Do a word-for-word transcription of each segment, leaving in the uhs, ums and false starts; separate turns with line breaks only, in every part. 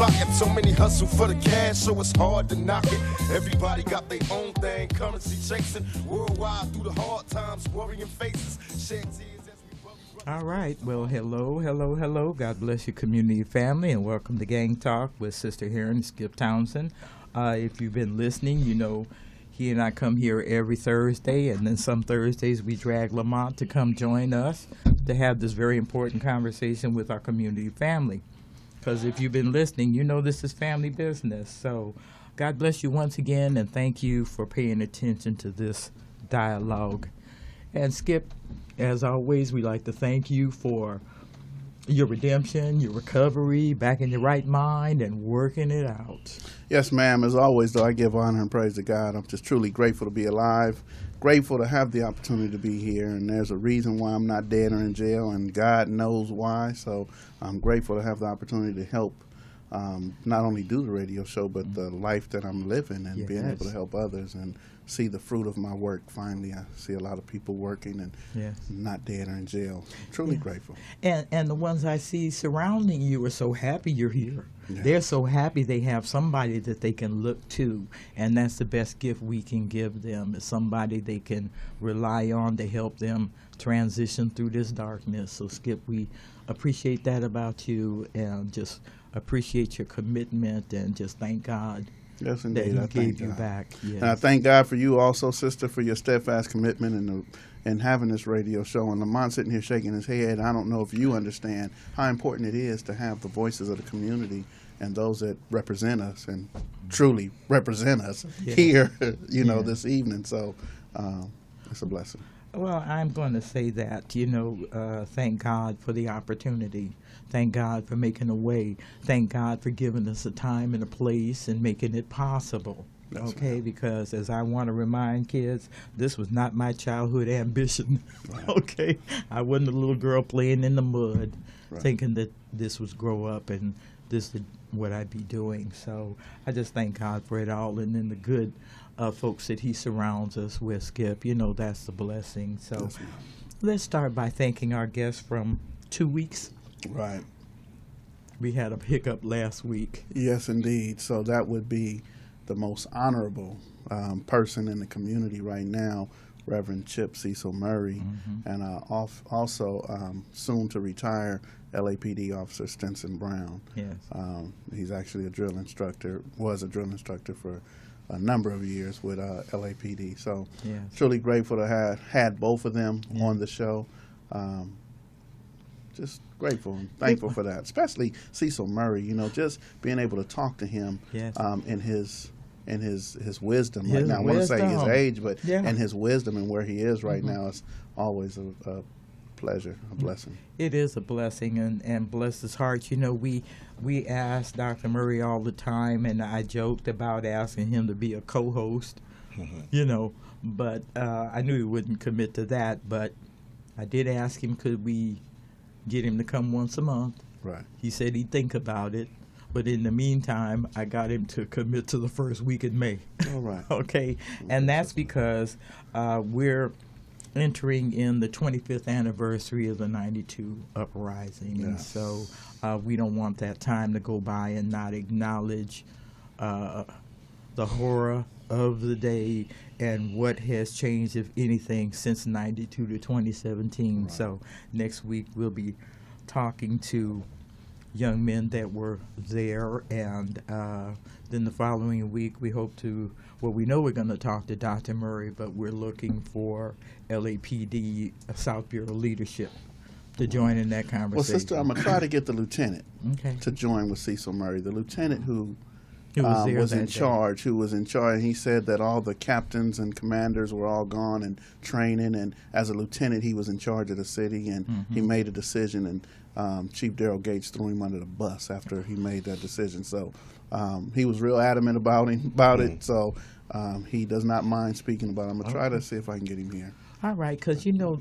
pocket. So many hustle for the cash, so it's hard to knock it. Everybody got their own thing, currency chasing. Worldwide through the hard times, worrying faces. Shed tears as we bubble.
All right. Well, hello, hello, hello. God bless your community family, and welcome to Gang Talk with Sister Heron Skip Townsend. Uh, if you've been listening, you know he and I come here every Thursday, and then some Thursdays we drag Lamont to come join us to have this very important conversation with our community family. Because if you've been listening, you know this is family business. So God bless you once again, and thank you for paying attention to this dialogue. And Skip, as always, we like to thank you for your redemption, your recovery, back in your right mind, and working it out.
Yes, ma'am. As always, though, I give honor and praise to God. I'm just truly grateful to be alive, grateful to have the opportunity to be here, and there's a reason why I'm not dead or in jail, and God knows why. So I'm grateful to have the opportunity to help um, not only do the radio show, but the life that I'm living and
Yes.
being able to help others and see the fruit of my work. Finally, I see a lot of people working and
Yes.
not dead or in jail. Truly
Yeah.
grateful.
And and the ones I see surrounding you are so happy you're here.
Yeah.
They're so happy they have somebody that they can look to, and that's the best gift we can give them, is somebody they can rely on to help them transition through this darkness. So Skip, we appreciate that about you, and just appreciate your commitment, and just thank God
Yes,
that
indeed.
he
I
gave
thank
you
God.
back. Yes.
And I thank God for you also, sister, for your steadfast commitment and the, and having this radio show. And Lamont sitting here shaking his head. I don't know if you understand how important it is to have the voices of the community and those that represent us and truly represent us
Yeah.
here, you know,
Yeah.
this evening. So um, it's a blessing.
Well, I'm going to say that, you know, uh, thank God for the opportunity. Thank God for making a way. Thank God for giving us a time and a place and making it possible.
That's
okay,
right.
because as I want to remind kids, this was not my childhood ambition.
Right.
Okay, I wasn't a little girl playing in the mud,
Right.
thinking that this was grow up and this is what I'd be doing. So I just thank God for it all, and then the good uh, folks that He surrounds us with. Skip, you know that's the blessing. So
Yes, ma'am.
let's start by thanking our guests from two weeks.
Right.
We had a hiccup last week.
Yes, indeed. So that would be the most honorable um, person in the community right now, Reverend Chip Cecil Murray,
Mhm.
and uh, off, also um, soon to retire L A P D Officer Stinson Brown.
Yes.
Um, he's actually a drill instructor, was a drill instructor for a number of years with uh, L A P D. So
Yes.
truly grateful to have had both of them
Yeah.
on the show. Um, just grateful and thankful for that, especially Cecil Murray. You know, just being able to talk to him
Yes.
um, in his in his his wisdom.
His
right now, I want to say his
wisdom.
age, but
Yeah.
and his wisdom and where he is right
Mhm.
now is always a, a pleasure, a blessing.
It is a blessing, and, and bless his heart. You know, we we ask Doctor Murray all the time, and I joked about asking him to be a co-host, you know, but uh, I knew he wouldn't commit to that. But I did ask him, could we get him to come once a month?
Right.
He said he'd think about it. But in the meantime, I got him to commit to the first week in May.
All right.
Okay, and that's because uh, we're entering in the twenty-fifth anniversary of the ninety-two uprising, and
Yes.
so uh, we don't want that time to go by and not acknowledge uh, the horror of the day and what has changed, if anything, since ninety-two to twenty seventeen.
Right.
So next week we'll be talking to young men that were there, and uh, then the following week we hope to, well, we know we're going to talk to Doctor Murray, but we're looking for L A P D South Bureau leadership to join in that conversation.
Well, sister, I'm gonna try to get the lieutenant
Okay.
to join with Cecil Murray, the lieutenant who
Who was
um,
there
was
that
in
day.
charge, who was in charge. He said that all the captains and commanders were all gone and training, and as a lieutenant, he was in charge of the city, and
Mhm.
he made a decision, and um, Chief Daryl Gates threw him under the bus after he made that decision. So um, he was real adamant about him, about it. So um, he does not mind speaking about it. I'm gonna try to see if I can get him here.
All right, because, you know,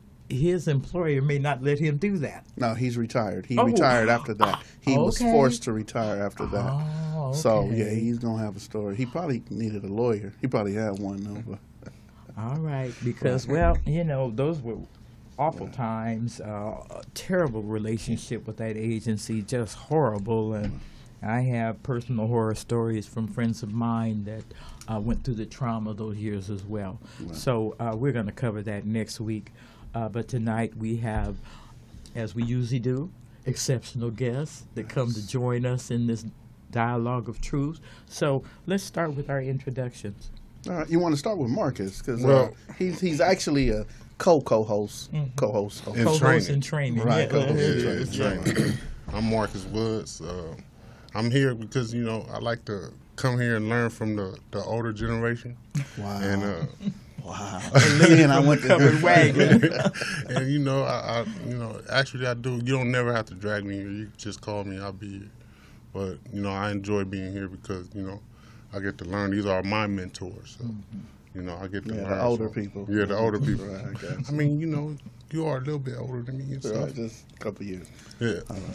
his employer may not let him do that.
No, he's retired. He
Oh.
retired after that. He was
Okay.
forced to retire after that.
Oh,
So
okay.
yeah, he's gonna have a story. He probably needed a lawyer. He probably had one though. But
All right, because, well, you know, those were awful times, uh, a terrible relationship with that agency, just horrible, and I have personal horror stories from friends of mine that uh, went through the trauma those years as well.
Wow.
So uh, we're going to cover that next week. Uh, but tonight we have, as we usually do, exceptional guests that come to join us in this dialogue of truth. So let's start with our introductions.
All right, you want to start with Marcus because
Well-
uh, he's he's actually a co-co-host,
Mhm.
co-host.
In
Co-host
training.
in training.
Right,
Yeah,
co-host
it
in
is,
training.
yeah.
Training. I'm Marcus Woods. Uh, I'm here because, you know, I like to come here and learn from the, the older generation.
Wow.
And, uh,
Wow.
Lady
I
from
went
the
to
covered wagon.
and, you know, I, I, you know, actually I do. You don't never have to drag me here. You can just call me. I'll be here. But, you know, I enjoy being here because, you know, I get to learn. These are my mentors. So, you know, I get to
Yeah,
learn.
the older
from-
people.
Yeah, the older people.
Right, I guess.
I mean, you know, you are a little bit older than me and stuff.
Right, just a couple years.
Yeah.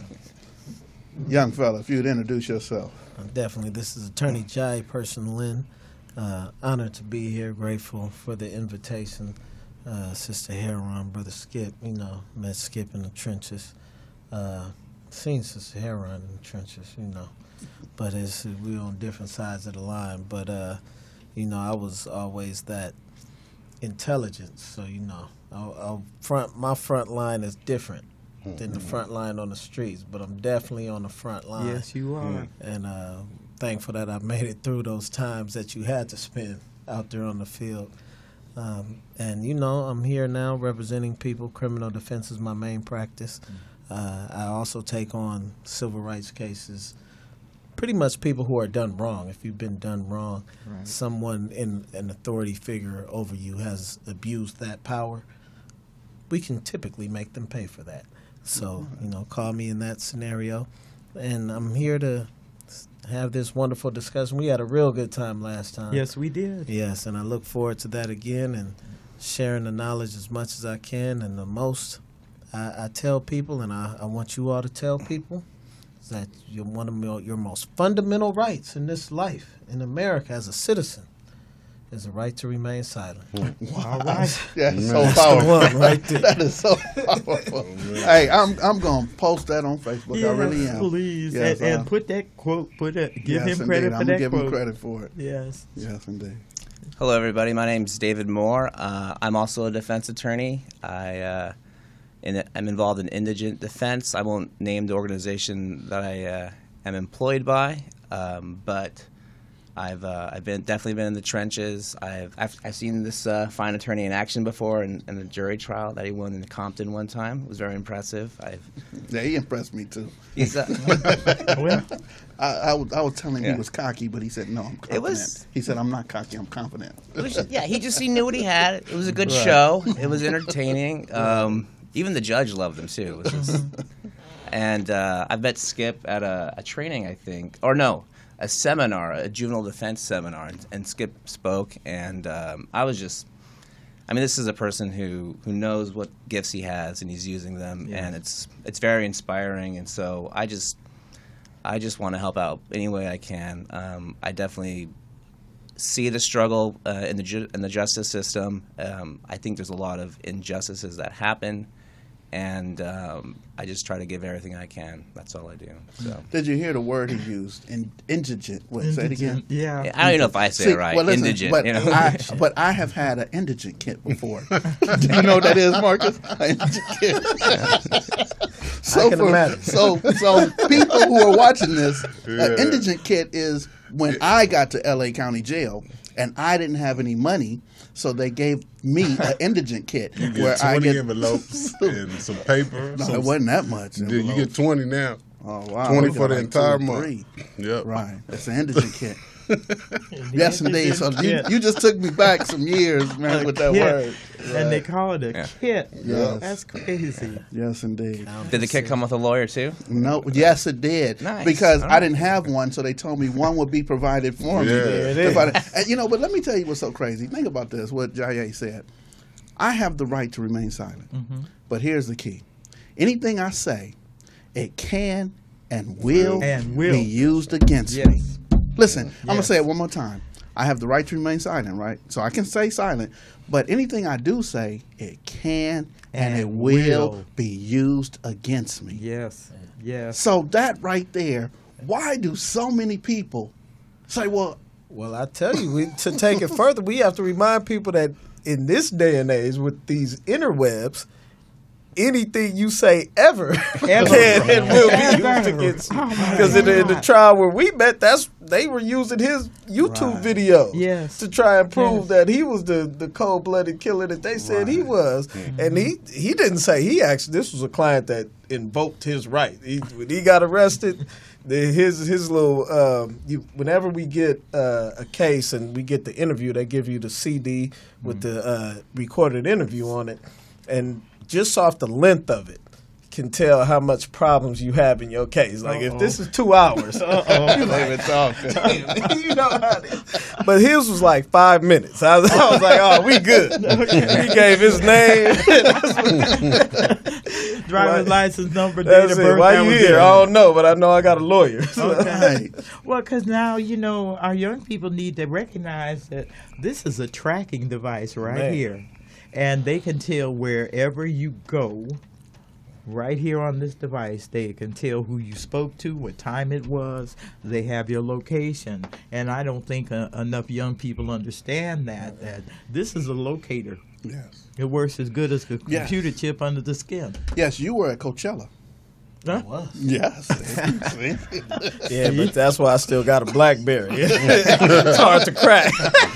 Young fella, if you'd introduce yourself.
Uh, Definitely. This is Attorney Jai Person Lynn. Uh, honored to be here. Grateful for the invitation. Uh, Sister Heron, Brother Skip. You know, met Skip in the trenches. Uh, seen Sister Heron in the trenches, you know. But it's, we on different sides of the line. But, uh, you know, I was always that intelligence. So, you know, I'll, I'll front my front line is different than the front line on the streets. But I'm definitely on the front line.
Yes, you are.
And uh, thankful that I made it through those times that you had to spend out there on the field. Um, and, you know, I'm here now representing people. Criminal defense is my main practice. Uh, I also take on civil rights cases, pretty much people who are done wrong. If you've been done wrong,
Right.
someone in an authority figure over you has abused that power, we can typically make them pay for that. So, you know, call me in that scenario. And I'm here to s- have this wonderful discussion. We had a real good time last time.
Yes, we did.
Yes, and I look forward to that again and sharing the knowledge as much as I can. And the most I, I tell people, and I, I want you all to tell people, is that you're one of your, your most fundamental rights in this life, in America as a citizen, is the right to remain silent.
All right.
That's so
That's the
powerful.
one right there.
That is so powerful. Hey, I'm I'm gonna post that on Facebook. I really
Yes,
am.
please.
Yes,
and,
uh,
and put that quote, put it, give
yes,
him credit
indeed.
for
I'm
that
gonna give
quote.
him credit for it.
Yes.
Yes, indeed.
Hello, everybody. My name's David Moore. Uh, I'm also a defense attorney. I, uh, in, I'm involved in indigent defense. I won't name the organization that I uh, am employed by, um, but I've uh, I've been definitely been in the trenches. I've I've, I've seen this uh, fine attorney in action before in, in the jury trial that he won in Compton one time. It was very impressive. I've
Yeah, he impressed me too.
he's uh,
Well,
I, I, was, I was telling him
Yeah.
he was cocky, but he said, no, I'm confident.
was-
He said, I'm not cocky, I'm confident.
It was just- yeah, he just he knew what he had. It was a good
Right.
show. It was entertaining. Um, even the judge loved him too. It was just, and uh, I met Skip at a, a training, I think, or no, a seminar, a juvenile defense seminar, and, and Skip spoke, and um, I was just. I mean, this is a person who, who knows what gifts he has and he's using them,
Yes.
and it's it's very inspiring. And so I just I just want to help out any way I can. Um, I definitely see the struggle uh, in the ju- in the justice system. Um, I think there's a lot of injustices that happen, and um, I just try to give everything I can. That's all I do. So
Did you hear the word he used? In, indigent. What, say it again?
indigent, Yeah.
Yeah, I don't even know if I say
See,
it right.
well, listen,
Indigent,
but
you know.
I, but I have had an indigent kit before. Do you know what that is, Marcus? An indigent kit. so,
I can imagine.
so, so people who are watching this,
Yeah.
an indigent kit is when I got to L A County Jail and I didn't have any money, so they gave me an indigent kit
You
where
get
I
twenty
get.
envelopes and some paper.
No,
some,
it wasn't that much.
You get
envelopes.
twenty now.
Oh wow,
twenty
we got
for the
like
entire
two or
month.
three.
Yep.
Right, it's an indigent kit.
The
Yes, indeed. So
indigent
you,
kit.
you just took me back some years, man, with that
Kit.
word.
And they
Right.
call it a
Yeah.
kit.
Yes.
That's crazy.
Yes, indeed.
Did the kid come with a lawyer too?
No, yes, it did.
Nice.
Because
All
I
right.
didn't have one, so they told me one would be provided for me.
Yeah. There
it is.
If I- and, you know, but let me tell you what's so crazy. Think about this, what Jaya said. I have the right to remain silent.
Mm-hmm.
But here's the key. Anything I say, it can and will,
And will.
be used against me.
Yes.
Listen, I'm going to
Yes.
say it one more time. I have the right to remain silent, right? So I can say silent, but anything I do say, it can and,
And
it will,
will.
be used against me.
Yes. Yes.
So that right there Why do so many people say, well,
Well, I tell you, we, to take it further, we have to remind people that in this day and age with these interwebs, anything you say ever,
Ever.
can and will be used
Ever.
against you.
Oh, my
Because in, the- in the
God.
trial where we met, that's they were using his YouTube
Right.
video
Yes.
to try and prove
Yes.
that he was the, the cold blooded killer that they said he was. And he he didn't say he actually this was a client that invoked his right. He, when he got arrested. The, his his little um, you, whenever we get uh, a case and we get the interview, they give you the C D with the uh, recorded interview on it, and just off the length of it, can tell how much problems you have in your case. Like if this is two hours,
you even talking.
you know how it is. But his was like five minutes. I was, I was like, oh, we good. He gave his name.
Driver's
Why-
license number, date of
That's it.
birth.
Why
that
you
was
here?
it.
I don't know, but I know I got a lawyer. So-
Right.
Well, because now, you know, our young people need to recognize that this is a tracking device right
Man.
here. And they can tell wherever you go, right here on this device, they can tell who you spoke to, what time it was. They have your location. And I don't think uh, enough young people understand that, that this is a locator.
Yes.
It works as good as a
Yes.
computer chip under the skin.
Yes, you were at Coachella.
Huh?
Yes. See?
Yeah, but that's why I still got a BlackBerry. It's hard to crack.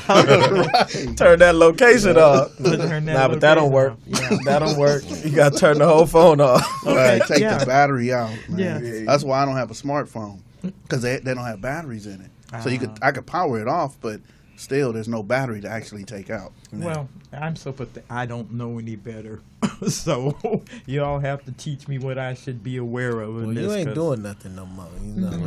Turn that location off.
Turn that
Nah, but that don't work.
location off. Yeah.
That don't work. You got to turn the whole phone off.
Right, take
yeah.
the battery out. Man.
Yeah.
That's why I don't have a smartphone, because they, they don't have batteries in it. So you could I could power it off, but still there's no battery to actually take out.
Well, I'm so pathetic. I don't know any better. So you all have to teach me what I should be aware of. in
Well, you
this,
ain't
'cause-
doing nothing no more. You know.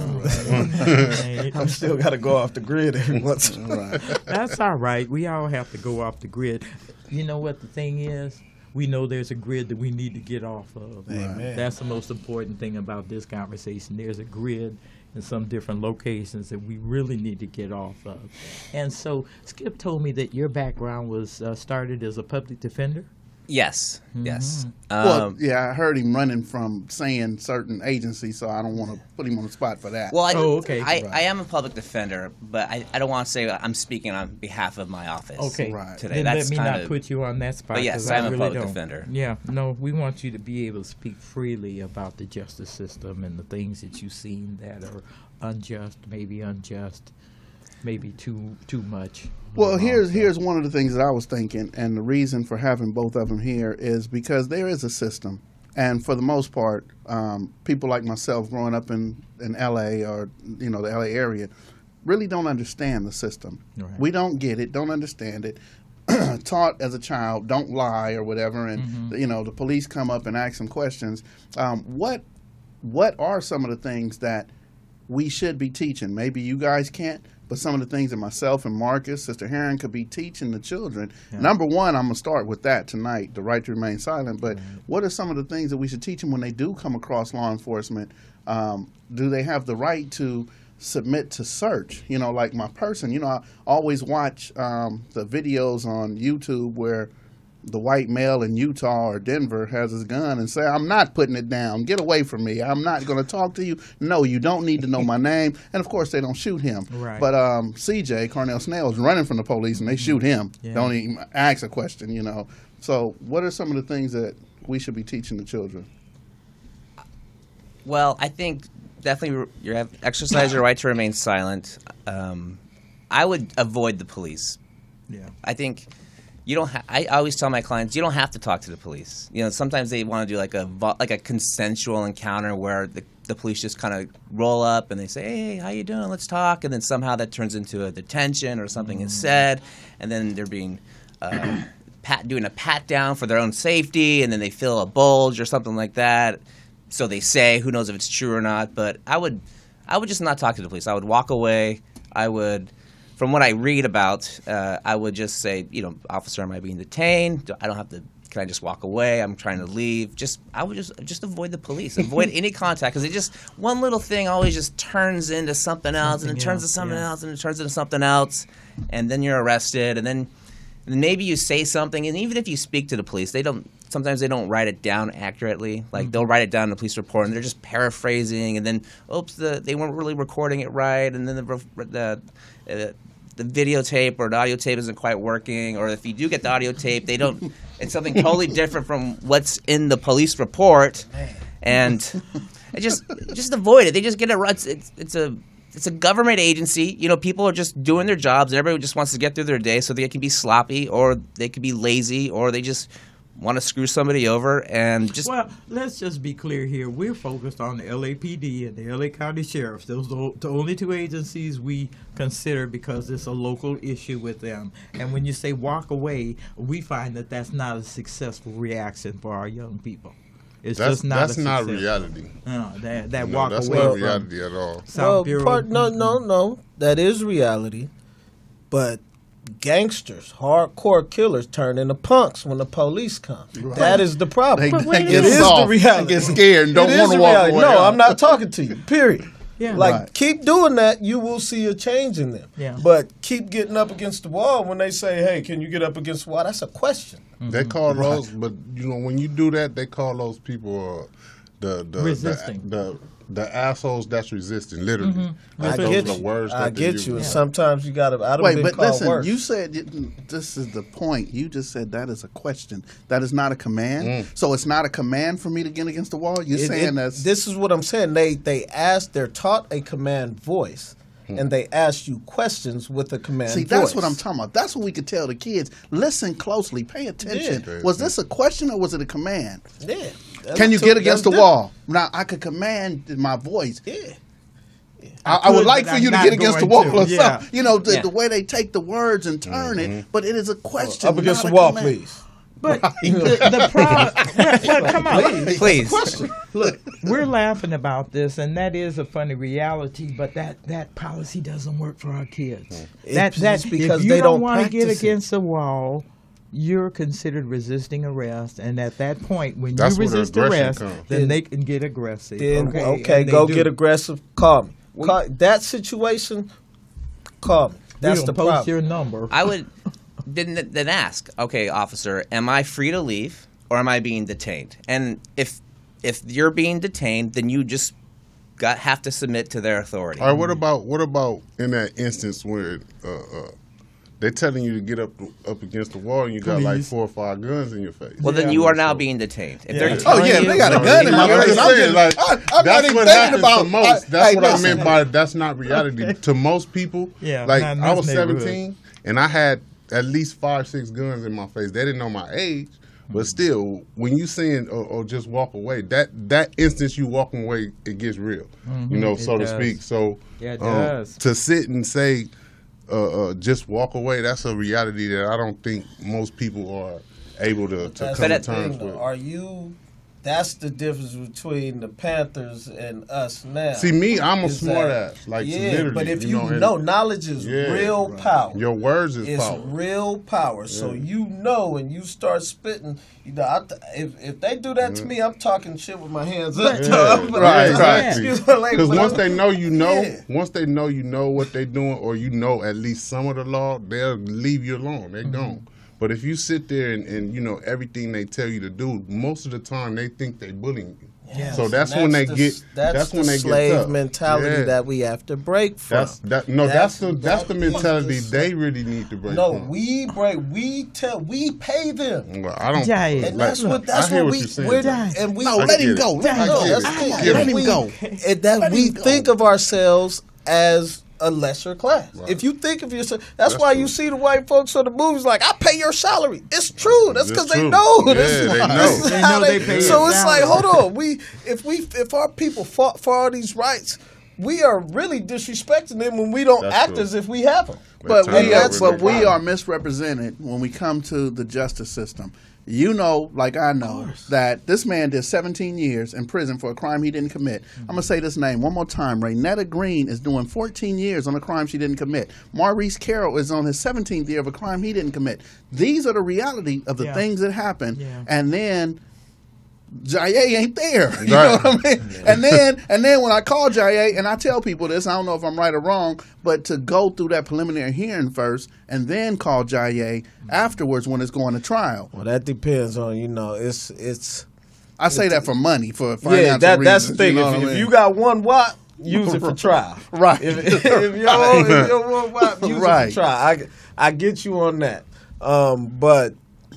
Right.
I'm still got to go off the grid every once in a while.
Right.
That's all right. We all have to go off the grid. You know what the thing is? We know there's a grid that we need to get off of.
Amen.
That's the most important thing about this conversation. There's a grid in some different locations that we really need to get off of. And so Skip told me that your background was uh, started as a public defender.
Yes, yes.
Well,
Um,
yeah, I heard him running from saying certain agencies, so I don't want to put him on the spot for that.
Well, I,
Oh, okay.
I,
Right.
I am a public defender, but I, I don't want to say I'm speaking on behalf of my office.
Okay.
Right.
Today.
Then
That's
let me not
kinda-
put you on that spot.
But yes,
'cause
I'm
I
a
really
public
don't.
defender.
Yeah, no, we want you to be able to speak freely about the justice system and the things that you've seen that are unjust, maybe unjust, maybe too too much.
Well,
Um,
here's
so-
here's one of the things that I was thinking, and the reason for having both of them here is because there is a system, and for the most part, um, people like myself growing up in, in L A or you know the L A area really don't understand the system.
Right.
We don't get it, don't understand it. Taught as a child, don't lie or whatever, and
Mm-hmm.
you know the police come up and ask some questions. Um, what what are some of the things that we should be teaching? Maybe you guys can't, but some of the things that myself and Marcus, Sister Heron, could be teaching the children.
Yeah.
Number one, I'm going to start with that tonight, the right to remain silent. But what are some of the things that we should teach them when they do come across law enforcement? Um, do they have the right to submit to search? You know, like my person, you know, I always watch um, the videos on YouTube where the white male in Utah or Denver has his gun and say, I'm not putting it down. Get away from me. I'm not going to talk to you. No, you don't need to know my name. And, of course, they don't shoot him.
Right.
But um, C J, Cornell Snell, is running from the police, and they shoot him.
Yeah.
Don't even ask a question, you know. So what are some of the things that we should be teaching the children?
Well, I think definitely you have exercise your right to remain silent. Um, I would avoid the police.
Yeah.
I think you don't. Ha- I always tell my clients you don't have to talk to the police. You know, sometimes they want to do like a vo- like a consensual encounter where the the police just kind of roll up and they say, "Hey, how you doing? Let's talk." And then somehow that turns into a detention or something is said, and then they're being uh, pat doing a pat down for their own safety, and then they feel a bulge or something like that. So they say, who knows if it's true or not? But I would, I would just not talk to the police. I would walk away. I would. From what I read about, uh, I would just say, you know, officer, am I being detained? Do- I don't have to. Can I just walk away? I'm trying to leave. Just, I would just, just avoid the police. Avoid any contact because it just one little thing always just turns into something else, and
Something
it turns
else,
to something
yeah.
else, and it turns into something else, and then you're arrested, and then, and maybe you say something, and even if you speak to the police, they don't. sometimes they don't write it down accurately. Like they'll write it down in the police report, and they're just paraphrasing, and then oops, the, they weren't really recording it right, and then the the uh, the videotape or the audio tape isn't quite working, or if you do get the audio tape, they don't. It's something totally different from what's in the police report, and it just just avoid it. They just get it. It's it's, it's a It's a government agency. You know, people are just doing their jobs, and everybody just wants to get through their day, so they can be sloppy, or they could be lazy, or they just want to screw somebody over and just.
Well, let's just be clear here. We're focused on the L A P D and the L A County Sheriffs. Those are the only two agencies we consider because it's a local issue with them. And when you say walk away, we find that that's not a successful reaction for our young people. It's
that's
just not
that's
a
not
success.
reality.
No, that that
No,
walk
that's
away
not
from
reality at all.
South
well,
Bureau.
part, no, no, no. That is reality. But gangsters, hardcore killers, turn into punks when the police come.
Right.
That is the problem.
They, they
it
get
is
soft,
the reality.
They get scared and don't
It is
want to
the
walk
reality.
away.
No, I'm not talking to you. Period.
Yeah.
Like,
Right.
keep doing that, you will see a change in them.
Yeah.
But keep getting up against the wall when they say, hey, can you get up against the wall? That's a question.
They call those, but you know, when you do that, they call those people uh, the the
Resisting.
the, the the assholes that's resisting. Literally,
Mm-hmm.
Like,
I
those
get
are the
you.
words
I
that they
get
use.
you. And sometimes you got to, I don't
Wait,
been
but
called
listen,
worse.
you said it- this is the point. You just said that is a question. That is not a command.
Mm.
So it's not a command for me to get against the wall. You're
It-
saying
it-
that's
this is what I'm saying. They they ask, they're taught a command voice, and they ask you questions with a command
See,
voice.
that's what I'm talking about. That's what we could tell the kids. Listen closely. Pay attention.
Yeah.
Was this a question or was it a command?
Yeah. That's
Can you
two-
get against the
that's
wall? Now, I could command in my voice.
different. Yeah.
I, I would
could,
like
but
for
I'm
you to
not
get against the
going
wall or
to. Yeah.
something. You know, the,
Yeah.
the way they take the words and turn it, but it is a question.
Up against
not
the
a
wall,
command.
please.
But the, the problem, well, come on.
Please.
Look, we're laughing about this, and that is a funny reality. But that, that policy doesn't work for our kids. That
It's
that
because
if you
they
don't
don't
want to get
practice it.
against the wall, you're considered resisting arrest. And at that point, when
That's
you
where the
resist
aggression
arrest,
comes.
then
Then-
they can get aggressive.
Then
okay,
okay,
and they
go
do.
get aggressive. Call me. Call, that situation, call me.
We
That's
don't
the
post
problem.
your number.
I would then then ask, okay, officer, am I free to leave or am I being detained? And if if you're being detained, then you just got have to submit to their authority.
All right, what about what about in that instance where uh, uh, they're telling you to get up up against the wall and you got like
Please.
four or five guns in your face?
Well, then
Yeah.
you are now being detained. If they're
Oh
telling
yeah,
you,
they got a
No,
gun in my
I'm
face.
just
I'm,
saying,
getting,
like,
I, I'm not
that's
even
what
thinking
happens
about
to most.
I-
that's
hey,
what I
listen.
meant by that's not reality to most people.
Yeah,
like
not in
I
this
was
neighborhood.
seventeen and I had at least five, six guns in my face. They didn't know my age, but still, when you saying or, or just walk away, that that instance you walking away, it gets real. You know,
It
so to
does.
speak. So
Yeah, it
um,
does.
to sit and say. Uh, uh, just walk away. That's a reality that I don't think most people are able to, to
That's
come
the
to terms
thing,
with.
though. Are you? That's the difference between the Panthers and us now.
See, me, I'm a
is
smart
that-
ass. Like,
yeah,
literally,
but if
you
you,
know, and-
know, knowledge is
Yeah,
real
right.
power.
Your words is
It's
power.
real power. So you know, and you start spitting. You know, I th- if if they do that to me, I'm talking shit with my hands up.
But-
Yeah,
But-
right,
exactly.
exactly.
Like,
Because
but
once
I'm-
they know you know,
Yeah.
once they know you know what they're doing, or you know at least some of the law, they'll leave you alone. They don't. But if you sit there and, and you know everything they tell you to do, most of the time they think they bullying you.
Yes,
So that's
and
when they
the,
get.
That's,
That's,
the
when they
slave
get tough.
mentality
Yeah.
that we have to break from.
That's that. No, that's, the that's the
that is
mentality
the-
they really need to break.
No,
from.
we break. We tell. We pay them.
Well, I don't.
Jay,
And
like,
that's what that's
I hear
what
what
we
you're saying.
we're
Jay.
and we
No,
I
let him
get it.
go. Let him
no,
go.
that's
I
the thing.
get
And
it.
Let him
we,
go.
and that
Let
we
him go.
think of ourselves as a lesser class. If you think of yourself, that's,
That's
why
true.
you see the white folks on the movies like, I pay your salary. It's true. That's
It's
because they
true.
know.
Yeah,
this is,
they know.
this is
They
how
know
they,
they pay
So
your
it's like,
salary.
hold on. We if we if our people fought for all these rights, we are really disrespecting them when we don't
That's
act
true.
as if we have them.
But
That's
we,
how
are,
it
but
really
we
is.
are misrepresented when we come to the justice system. You know, like I know, that this man did seventeen years in prison for a crime he didn't commit. I'm going to say this name one more time. Raynetta Green is doing fourteen years on a crime she didn't commit. Maurice Carroll is on his seventeenth year of a crime he didn't commit. These are the reality of the
Yeah.
things that happen.
Yeah.
And then Jaye ain't there. You know what I mean? And then and then when I call Jaye, and I tell people this, I don't know if I'm right or wrong, but to go through that preliminary hearing first and then call Jaye afterwards when it's going to trial.
Well, that depends on, you know, it's it's.
I say that for money, for financial
Yeah, that, that's the
reasons,
thing.
you know
if,
what I
if
mean?
you got one watt, use it for trial.
Right.
If, if, you don't, if you don't want watt, use
Right.
it for trial. I, I get you on that. Um, but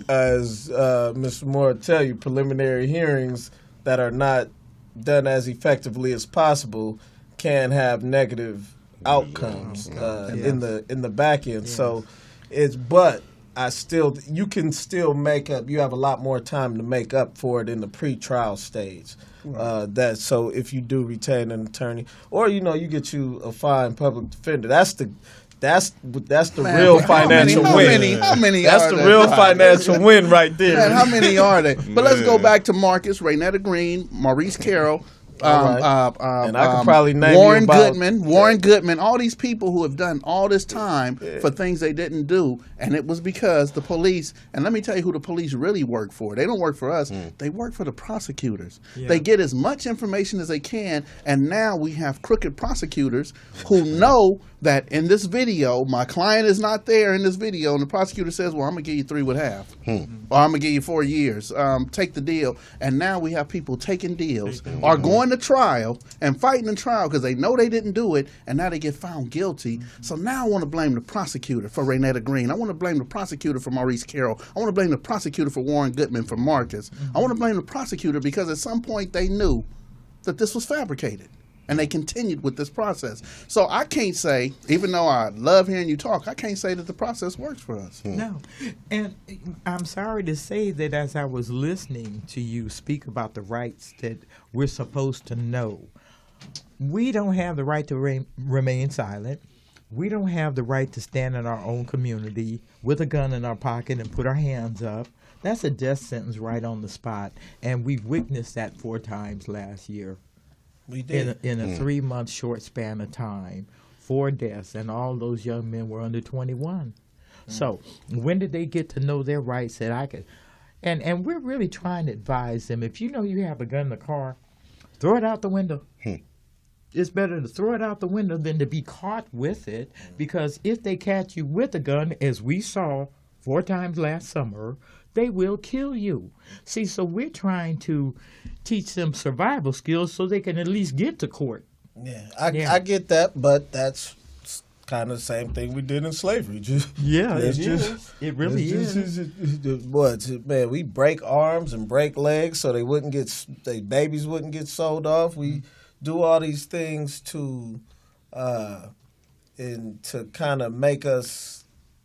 as uh, Mister Moore tell you, preliminary hearings that are not done as effectively as possible can have negative outcomes uh,
Yeah.
in the in the back end. So it's but I still you can still make up. You have a lot more time to make up for it in the pre-trial stage. Uh, that so if you do retain an attorney, or you know you get you a fine public defender. That's the That's that's the
Man,
real
how
financial
many, how
win.
Many, how many
That's
are
the
there?
real financial win right there.
Man, how many are they? But let's go
Man.
back to Marcus, Raynetta Green, Maurice Carroll, um,
All right.
uh, uh,
And I could
um,
probably name you
Warren
about-
Goodman, Warren Goodman, all these people who have done all this time for things they didn't do, and it was because the police. And let me tell you who the police really work for. They don't work for us. They work for the prosecutors.
Yeah.
They get as much information as they can, and now we have crooked prosecutors who know that in this video, my client is not there in this video, and the prosecutor says, well, I'm going to give you three with half, or I'm going to give you four years. Um, take the deal. And now we have people taking deals, or going to trial and fighting in trial because they know they didn't do it, and now they get found guilty. So now I want to blame the prosecutor for Raynetta Green. I want to blame the prosecutor for Maurice Carroll. I want to blame the prosecutor for Warren Goodman, for Marcus. I want to blame the prosecutor because at some point they knew that this was fabricated. And they continued with this process. So I can't say, even though I love hearing you talk, I can't say that the process works for us.
No. And I'm sorry to say that as I was listening to you speak about the rights that we're supposed to know, we don't have the right to re- remain silent. We don't have the right to stand in our own community with a gun in our pocket and put our hands up. That's a death sentence right on the spot. And we've witnessed that four times last year.
We
In
did.
a, in a three-month short span of time, four deaths, and all those young men were under twenty-one. So when did they get to know their rights that I could? And and we're really trying to advise them. If you know you have a gun in the car, throw it out the window. It's better to throw it out the window than to be caught with it, because if they catch you with a gun, as we saw four times last summer, they will kill you. See, so we're trying to teach them survival skills so they can at least get to court.
Yeah, I,
Yeah.
I get that, but that's kind of the same thing we did in slavery. Just
Yeah,
it's
it
just-
is. It really
it's just-
is.
it's- it's- it's- What man? We break arms and break legs so they wouldn't get s- they babies wouldn't get sold off. We do all these things to, uh, and to kind of make us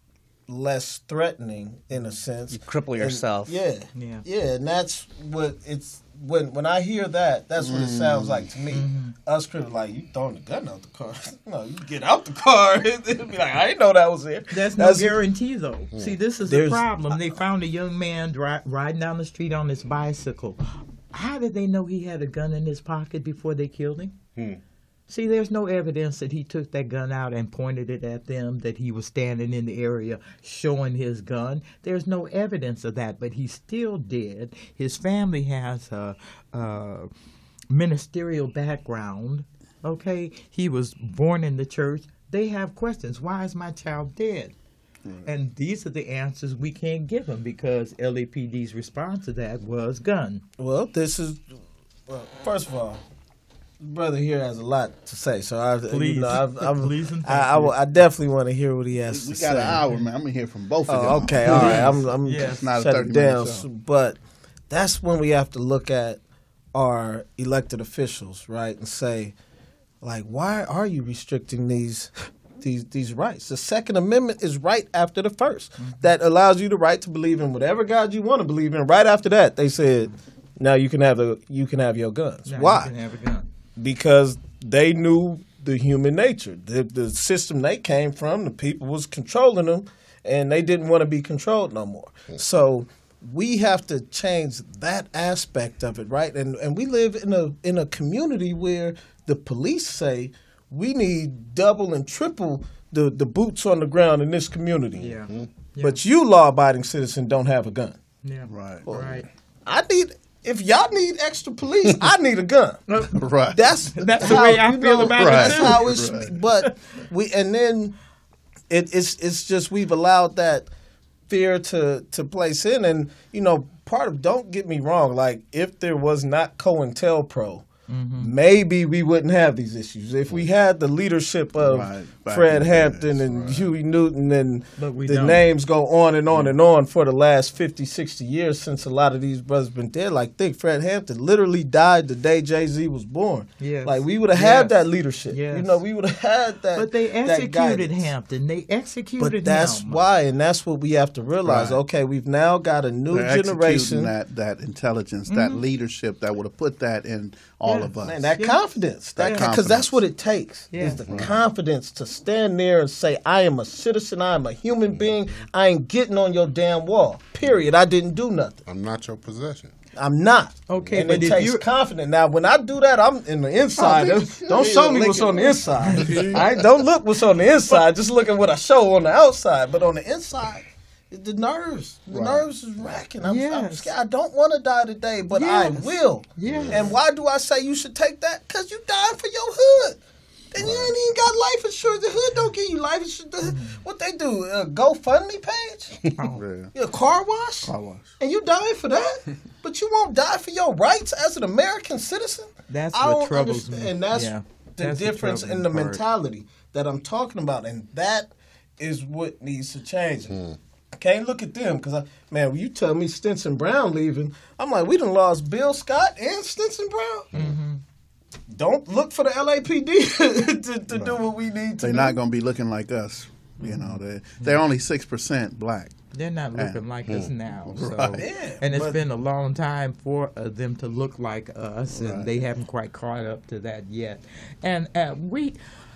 less threatening in a sense.
You cripple
And-
yourself.
yeah,
Yeah.
yeah, and that's what it's when when I hear that, that's what it sounds like to me. Us crippled, like you throwing the gun out the car. No, you get out the car. It'd be like I didn't know that was there.
That's no guarantee, though. See, this is the
There's-
problem. They found a young man dri- riding down the street on his bicycle. How did they know he had a gun in his pocket before they killed him? See, there's no evidence that he took that gun out and pointed it at them, that he was standing in the area showing his gun. There's no evidence of that, but he still did. His family has a, a ministerial background, okay? He was born in the church. They have questions. Why is my child dead? And these are the answers we can't give them because L A P D's response to that was gun.
Well, this is well, first of all, brother here has a lot to say, so I,
Please.
you know, I'm, I'm,
Please and
I, I,
thank you.
I definitely want to hear what he has
We
to
got
say.
an hour, man. I'm going to hear from both of them.
Oh, okay, all right. I'm, I'm
Yes.
It's not a
shut
thirty
it
minute
down.
show.
So- But that's when we have to look at our elected officials, right, and say, like, why are you restricting these these these rights? The Second Amendment is right after the 1st that allows you the right to believe in whatever God you want to believe in. Right after that, they said, now you can have the you can have your guns.
Now you
Why?
can have a gun.
Because they knew the human nature. The, the system they came from, the people was controlling them, and they didn't want to be controlled no more. So we have to change that aspect of it, right? And and we live in a in a community where the police say we need double and triple the, the boots on the ground in this community.
Yeah. Yeah.
But you, law-abiding citizen, don't have a gun.
Yeah.
Right.
Right.
I need if y'all need extra police, I need a gun.
Right.
That's
That's the
how,
way I
you
feel
know,
about
Right.
it
That's
too.
how it's.
Right.
But we and then it, it's it's just we've allowed that fear to to place in, and you know, part of don't get me wrong, like if there was not COINTELPRO. Mm-hmm. Maybe we wouldn't have these issues if we had the leadership of
Right, back
Fred
in the
Hampton
days,
and
right.
Huey Newton, and
But we
the
don't.
names go on and on and on for the last fifty, sixty years since a lot of these brothers been dead. Like, think Fred Hampton literally died the day Jay-Z was born.
Yes.
Like, we would have had
Yes.
that leadership.
Yes.
You know, we would have had that.
But they
that
executed
guidance.
Hampton. They executed
But that's
him.
why, and that's what we have to realize.
Right.
Okay, we've now got a new
They're
generation.
executing that that intelligence, that leadership that would have put that in all
Yeah.
of us.
Man, that
Yeah.
confidence, that
That
because
confidence.
that's what it takes.
Yeah.
Is the confidence to stand there and say, "I am a citizen. I am a human being. I ain't getting on your damn wall. Period. I didn't do nothing.
I'm not your possession.
I'm not."
Okay,
and
but
it
if
takes
you-
confidence. Now, when I do that, I'm in the inside.
Oh,
don't don't
yeah,
show me
look
what's
at-
on the inside. I ain't- don't look what's on the inside. Just look at what I show on the outside. But on the inside, the nerves, the
Right.
nerves is racking. I'm, I'm
Yes.
scared. I don't want to die today, but I
Yes.
will.
Yes.
And why do I say you should take that? Because you dying for your hood. And you ain't even got life insurance. The hood don't give you life insurance. The- What they do? A GoFundMe page?
Yeah.
Your car wash?
Car wash.
And you dying for that? But you won't die for your rights as an American citizen?
That's
I
what
don't
troubles
understand.
me.
And that's
Yeah.
the
That's the
difference in
troubling
the
part.
mentality that I'm talking about. And that is what needs to change. I can't look at them because, man, when you tell me Stinson Brown leaving, I'm like, we done lost Bill Scott and Stinson Brown.
Mm-hmm.
Don't look for the L A P D to, to do what we need to
They're
do.
not going to be looking like us. You know, they they're only six percent black.
They're not looking like us
Hmm.
now. So.
Right.
Yeah,
and it's
but-
been a long time for uh, them to look like us, and
Right.
they haven't quite caught up to that yet. And uh, we,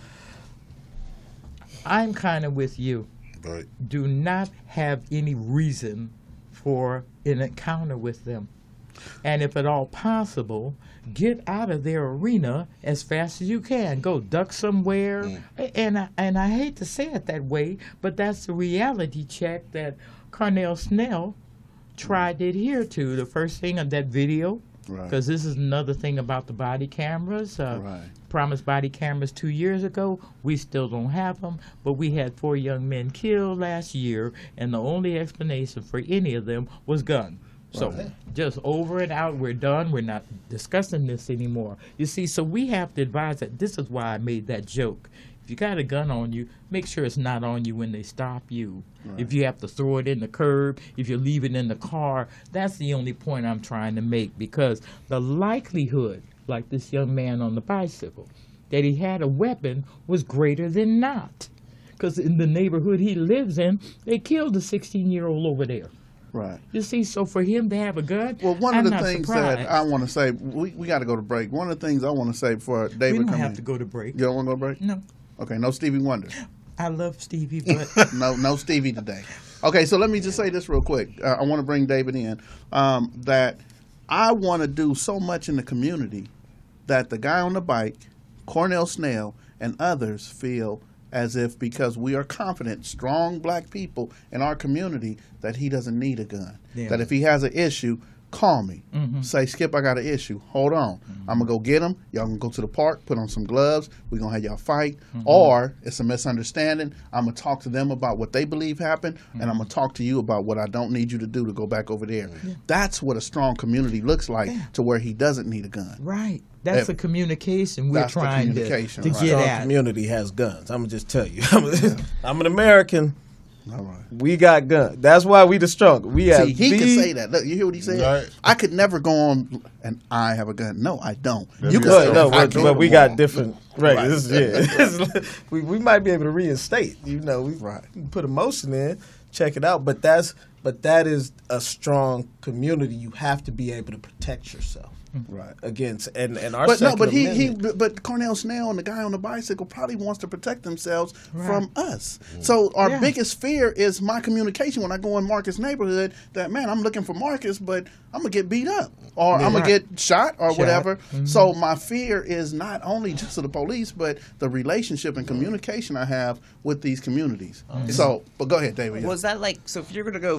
I'm kind of with you.
Right.
Do not have any reason for an encounter with them. And if at all possible, get out of their arena as fast as you can. Go duck somewhere. And I, and I hate to say it that way, but that's the reality check that Cornell Snell tried to adhere to. The first thing of that video,
Right.
because this is another thing about the body cameras. Uh,
Right.
Promised body cameras two years ago. We still don't have them, but we had four young men killed last year, and the only explanation for any of them was gun. So just over and out, we're done. We're not discussing this anymore. You see, so we have to advise that. This is why I made that joke. If you got a gun on you, make sure it's not on you when they stop you. Right. If you have to throw it in the curb, if you leave it in the car, that's the only point I'm trying to make, because the likelihood, like this young man on the bicycle, that he had a weapon was greater than not. Because in the neighborhood he lives in, they killed a sixteen-year-old over there.
Right.
You see, so for him to have a gun,
Well, one
I'm
of the
not
things
surprised.
that I want to say, we, we got to go to break. One of the things I want to say before
we
David
don't
comes
have
in.
to go to break.
You don't want to go to break?
No,
Okay, no Stevie Wonder.
I love Stevie, but
no, no Stevie today. Okay, so let me just say this real quick. Uh, I want to bring David in. Um, that I want to do so much in the community that the guy on the bike, Cornell Snell, and others feel as if because we are confident, strong black people in our community, that he doesn't need a gun.
Yeah.
That if he has an issue, call me.
Mm-hmm.
Say, Skip, I got an issue. Hold on.
Mm-hmm.
I'm going to go get him. Y'all can go to the park, put on some gloves. We're going to have y'all fight.
Mm-hmm.
Or it's a misunderstanding. I'm going to talk to them about what they believe happened,
Mm-hmm.
and I'm going to talk to you about what I don't need you to do to go back over there. That's what a strong community looks like,
Yeah.
to where he doesn't need a gun.
right. That's
If-
the communication we're
That's the
trying to,
communication,
to
right.
get
Strong
at.
community has guns. I'm gonna just tell you. I'm, a, I'm an American.
All right.
We got guns. That's why we the strong. We have
See, he
the,
can say that. Look, you hear what he said?
Right.
I could never go on and I have a gun. No, I don't.
That'd
You
be
can
a
But,
say,
no,
I
but,
can.
but we got different. Right.
Right.
This is, yeah. we we might be able to reinstate. You know, we
Right.
put a motion in, check it out. But that's but that is a strong community. You have to be able to protect yourself
Right.
against and and our.
But no,
Second
but he, he
Amendment-
but Cornell Snell and the guy on the bicycle probably wants to protect themselves
Right.
from us. So our
Yeah.
biggest fear is my communication when I go in Marcus' neighborhood. That man, I'm looking for Marcus, but I'm gonna get beat up or I'm gonna
Right.
get shot or
Shot.
whatever. So my fear is not only just of the police, but the relationship and communication I have with these communities. So, but go ahead, David.
Was that like, so if you're going to go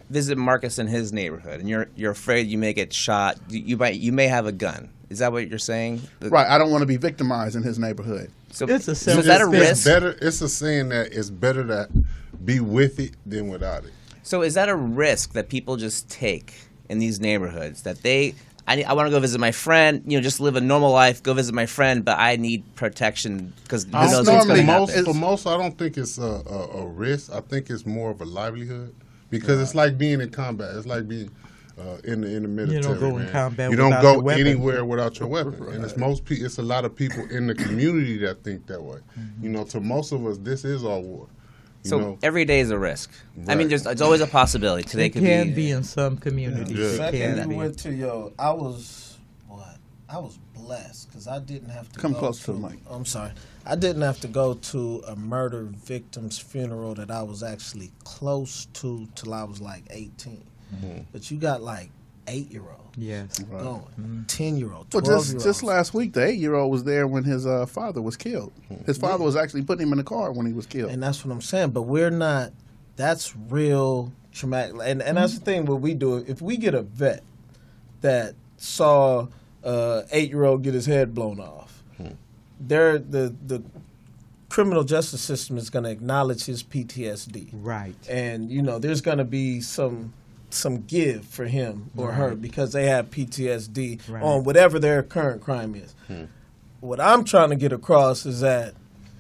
visit Marcus in his neighborhood, and you're you're afraid you may get shot. You, you might you may have a gun. Is that what you're saying?
Right. I don't want to be victimized in his neighborhood.
So,
It's a
so is that a
self-defense.
risk?
It's better. It's a saying that it's better to be with it than without it.
So is that a risk that people just take in these neighborhoods that they? I, need, I want to go visit my friend. You know, just live a normal life. Go visit my friend, but I need protection because who
It's
knows what's
normally
going to
most,
happen.
for most, I don't think it's a, a, a risk. I think it's more of a livelihood because it's like being in combat. It's like being uh, in the in the military.
go in
man.
combat
You don't
without
go
your weapon.
anywhere without your weapon, and it's most. Pe- it's a lot of people in the community that think that way.
Mm-hmm.
You know, to most of us, this is our war. You
So
know?
every day is a risk. I mean,
Right.
there's it's always a possibility. Today
It
could
can
be.
be in some communities.
Yeah.
It
Second,
can
you
be.
went to your. I was what? I was blessed because I didn't have to
Come
go
close to the mic.
I'm sorry. I didn't have to go to a murder victim's funeral that I was actually close to till I was like eighteen.
Mm-hmm.
But you got like eight year old
Yes.
going, ten year old,
Well,
twelve
just
year
just
old.
last week, the eight-year-old was there when his uh, father was killed. His father was actually putting him in the car when he was killed.
And that's what I'm saying. But we're not. That's real traumatic. And and that's the thing. What we do, if we get a vet that saw uh, eight year old get his head blown off, they're the the criminal justice system is going to acknowledge his P T S D.
Right.
And you know, there's going to be some some give for him or her because they have P T S D
Right.
on whatever their current crime is. What I'm trying to get across is that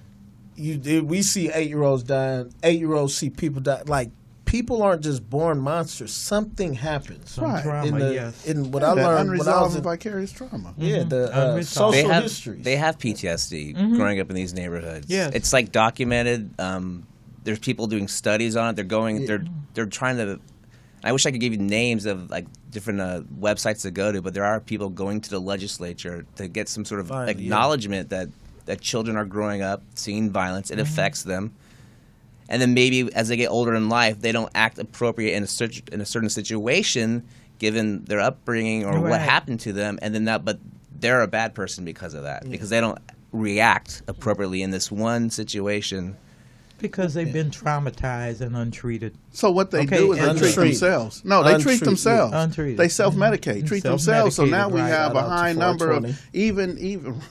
you we see eight year olds dying. Eight year olds see people die. Like people aren't just born monsters. Something happens.
Some
Right.
trauma,
In the,
yes.
in what
Yeah,
I
that
learned when I
unresolved
was in,
vicarious trauma.
yeah the uh,
Unresolved.
social
they have
histories.
they have P T S D growing up in these neighborhoods.
Yes.
It's like documented. Um, there's people doing studies on it. They're going. They're they're trying to. I wish I could give you names of like different uh, websites to go to, but there are people going to the legislature to get some sort of
Finally, yeah.
acknowledgement that that children are growing up seeing violence. It affects them. And then maybe as they get older in life, they don't act appropriate in a, cer- in a certain situation, given their upbringing or what
Right.
happened to them, and then that, but they're a bad person because of that, because they don't react appropriately in this one situation.
Because they've been traumatized and untreated.
So what they
Okay,
do is they treat
untreated.
themselves. No, they treat
Untreated.
themselves.
Untreated.
They self-medicate,
Mhm.
treat themselves. So now we
Self-medicated, right.
have a
Shout out to
high number
four
of
twenty.
even even.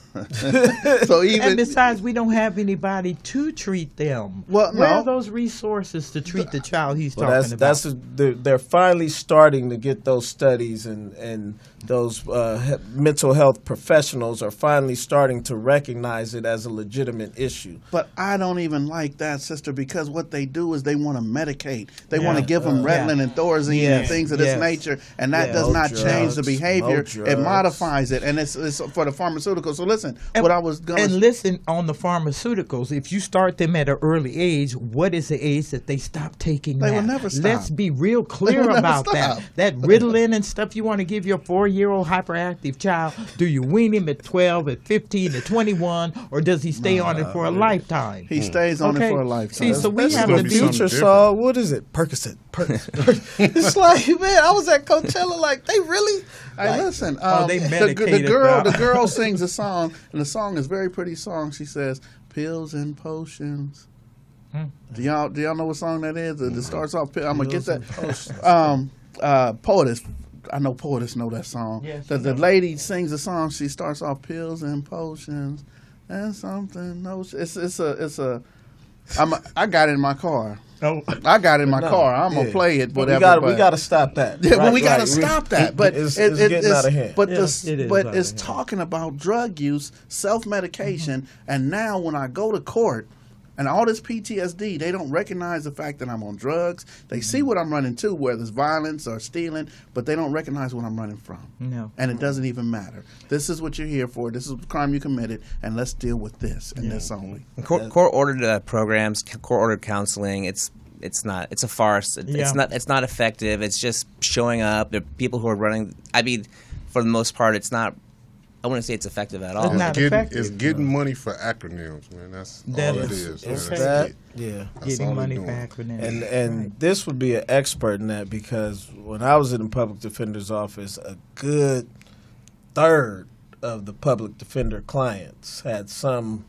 so even
And besides, we don't have anybody to treat them.
Well,
Where
no.
are those resources to treat the child he's
Well,
talking
that's
about?
that's a, they're, they're finally starting to get those studies, and and those uh, he- mental health professionals are finally starting to recognize it as a legitimate issue.
But I don't even like that, sister, because what they do is they want to medicate. They
Yeah.
want to give them
Uh,
Ritalin
yeah.
and Thorazine and
Yes.
things of this
Yes.
nature, and that
Yes.
does
More
not change the
drugs,
behavior.
more
It
drugs.
modifies it, and it's, it's for the pharmaceuticals. So listen,
And-
what I was going
And
to
listen, on the pharmaceuticals, if you start them at an early age, what is the age that they stop taking
They
that?
will never stop.
Let's be real clear
will never
about that.
stop.
That Ritalin and stuff you want to give your four-year-old hyperactive child, do you wean him at twelve, at fifteen, at twenty-one, or does he stay on it for a lifetime?
he stays on
Okay.
it for a lifetime.
See, so we
That's
have
the
to
be
be
something
future
different.
saw. What is it? Percocet. Percocet. It's like, man, I was at Coachella. Like, they really.
Hey,
like,
listen.
Oh,
Um,
they
the, the
medicated
girl,
now.
the girl sings a song, and the song is a very pretty song. She says, "Pills and potions."
Hmm.
Do y'all do y'all know what song that is? It, it starts off. I'm gonna get
Pills
that.
and potions.
Um, uh, Poetess. I know Poetess know that song.
Yes,
the
she
the
knows.
lady sings a song. She starts off pills and potions and something. No, it's it's a it's a. I'm a, I got it in my car.
Oh,
I got it in my
No,
car. I'm gonna
yeah.
play it.
But
Whatever.
we got
but-
we got to stop that.
yeah, but
Right,
we got to
right.
stop that. But
it's,
it-
it's
it-
getting
it's-
out of hand.
But
Yeah,
this,
it is
but
out of
it's
hand.
talking about drug use, self medication, and now when I go to court. And all this P T S D, they don't recognize the fact that I'm on drugs. They see what I'm running to, whether it's violence or stealing, but they don't recognize what I'm running from.
no.
And it doesn't even matter. This is what you're here for. This is the crime you committed, and let's deal with this and this only.
Court, court ordered uh, programs, court ordered counseling. It's it's not. It's a farce. It,
Yeah.
It's not. It's not effective. It's just showing up. There are people who are running. I mean, for the most part, it's not. I wouldn't say it's effective at all.
It's not
It's getting,
effective.
it's getting money for acronyms, man. That's
That
all it
is-
is.
It's
man.
okay.
that.
it.
Yeah.
That's
Getting
all
money
they're doing.
back for them.
And and
Right.
this would be an expert in that because when I was in the public defender's office, a good third of the public defender clients had some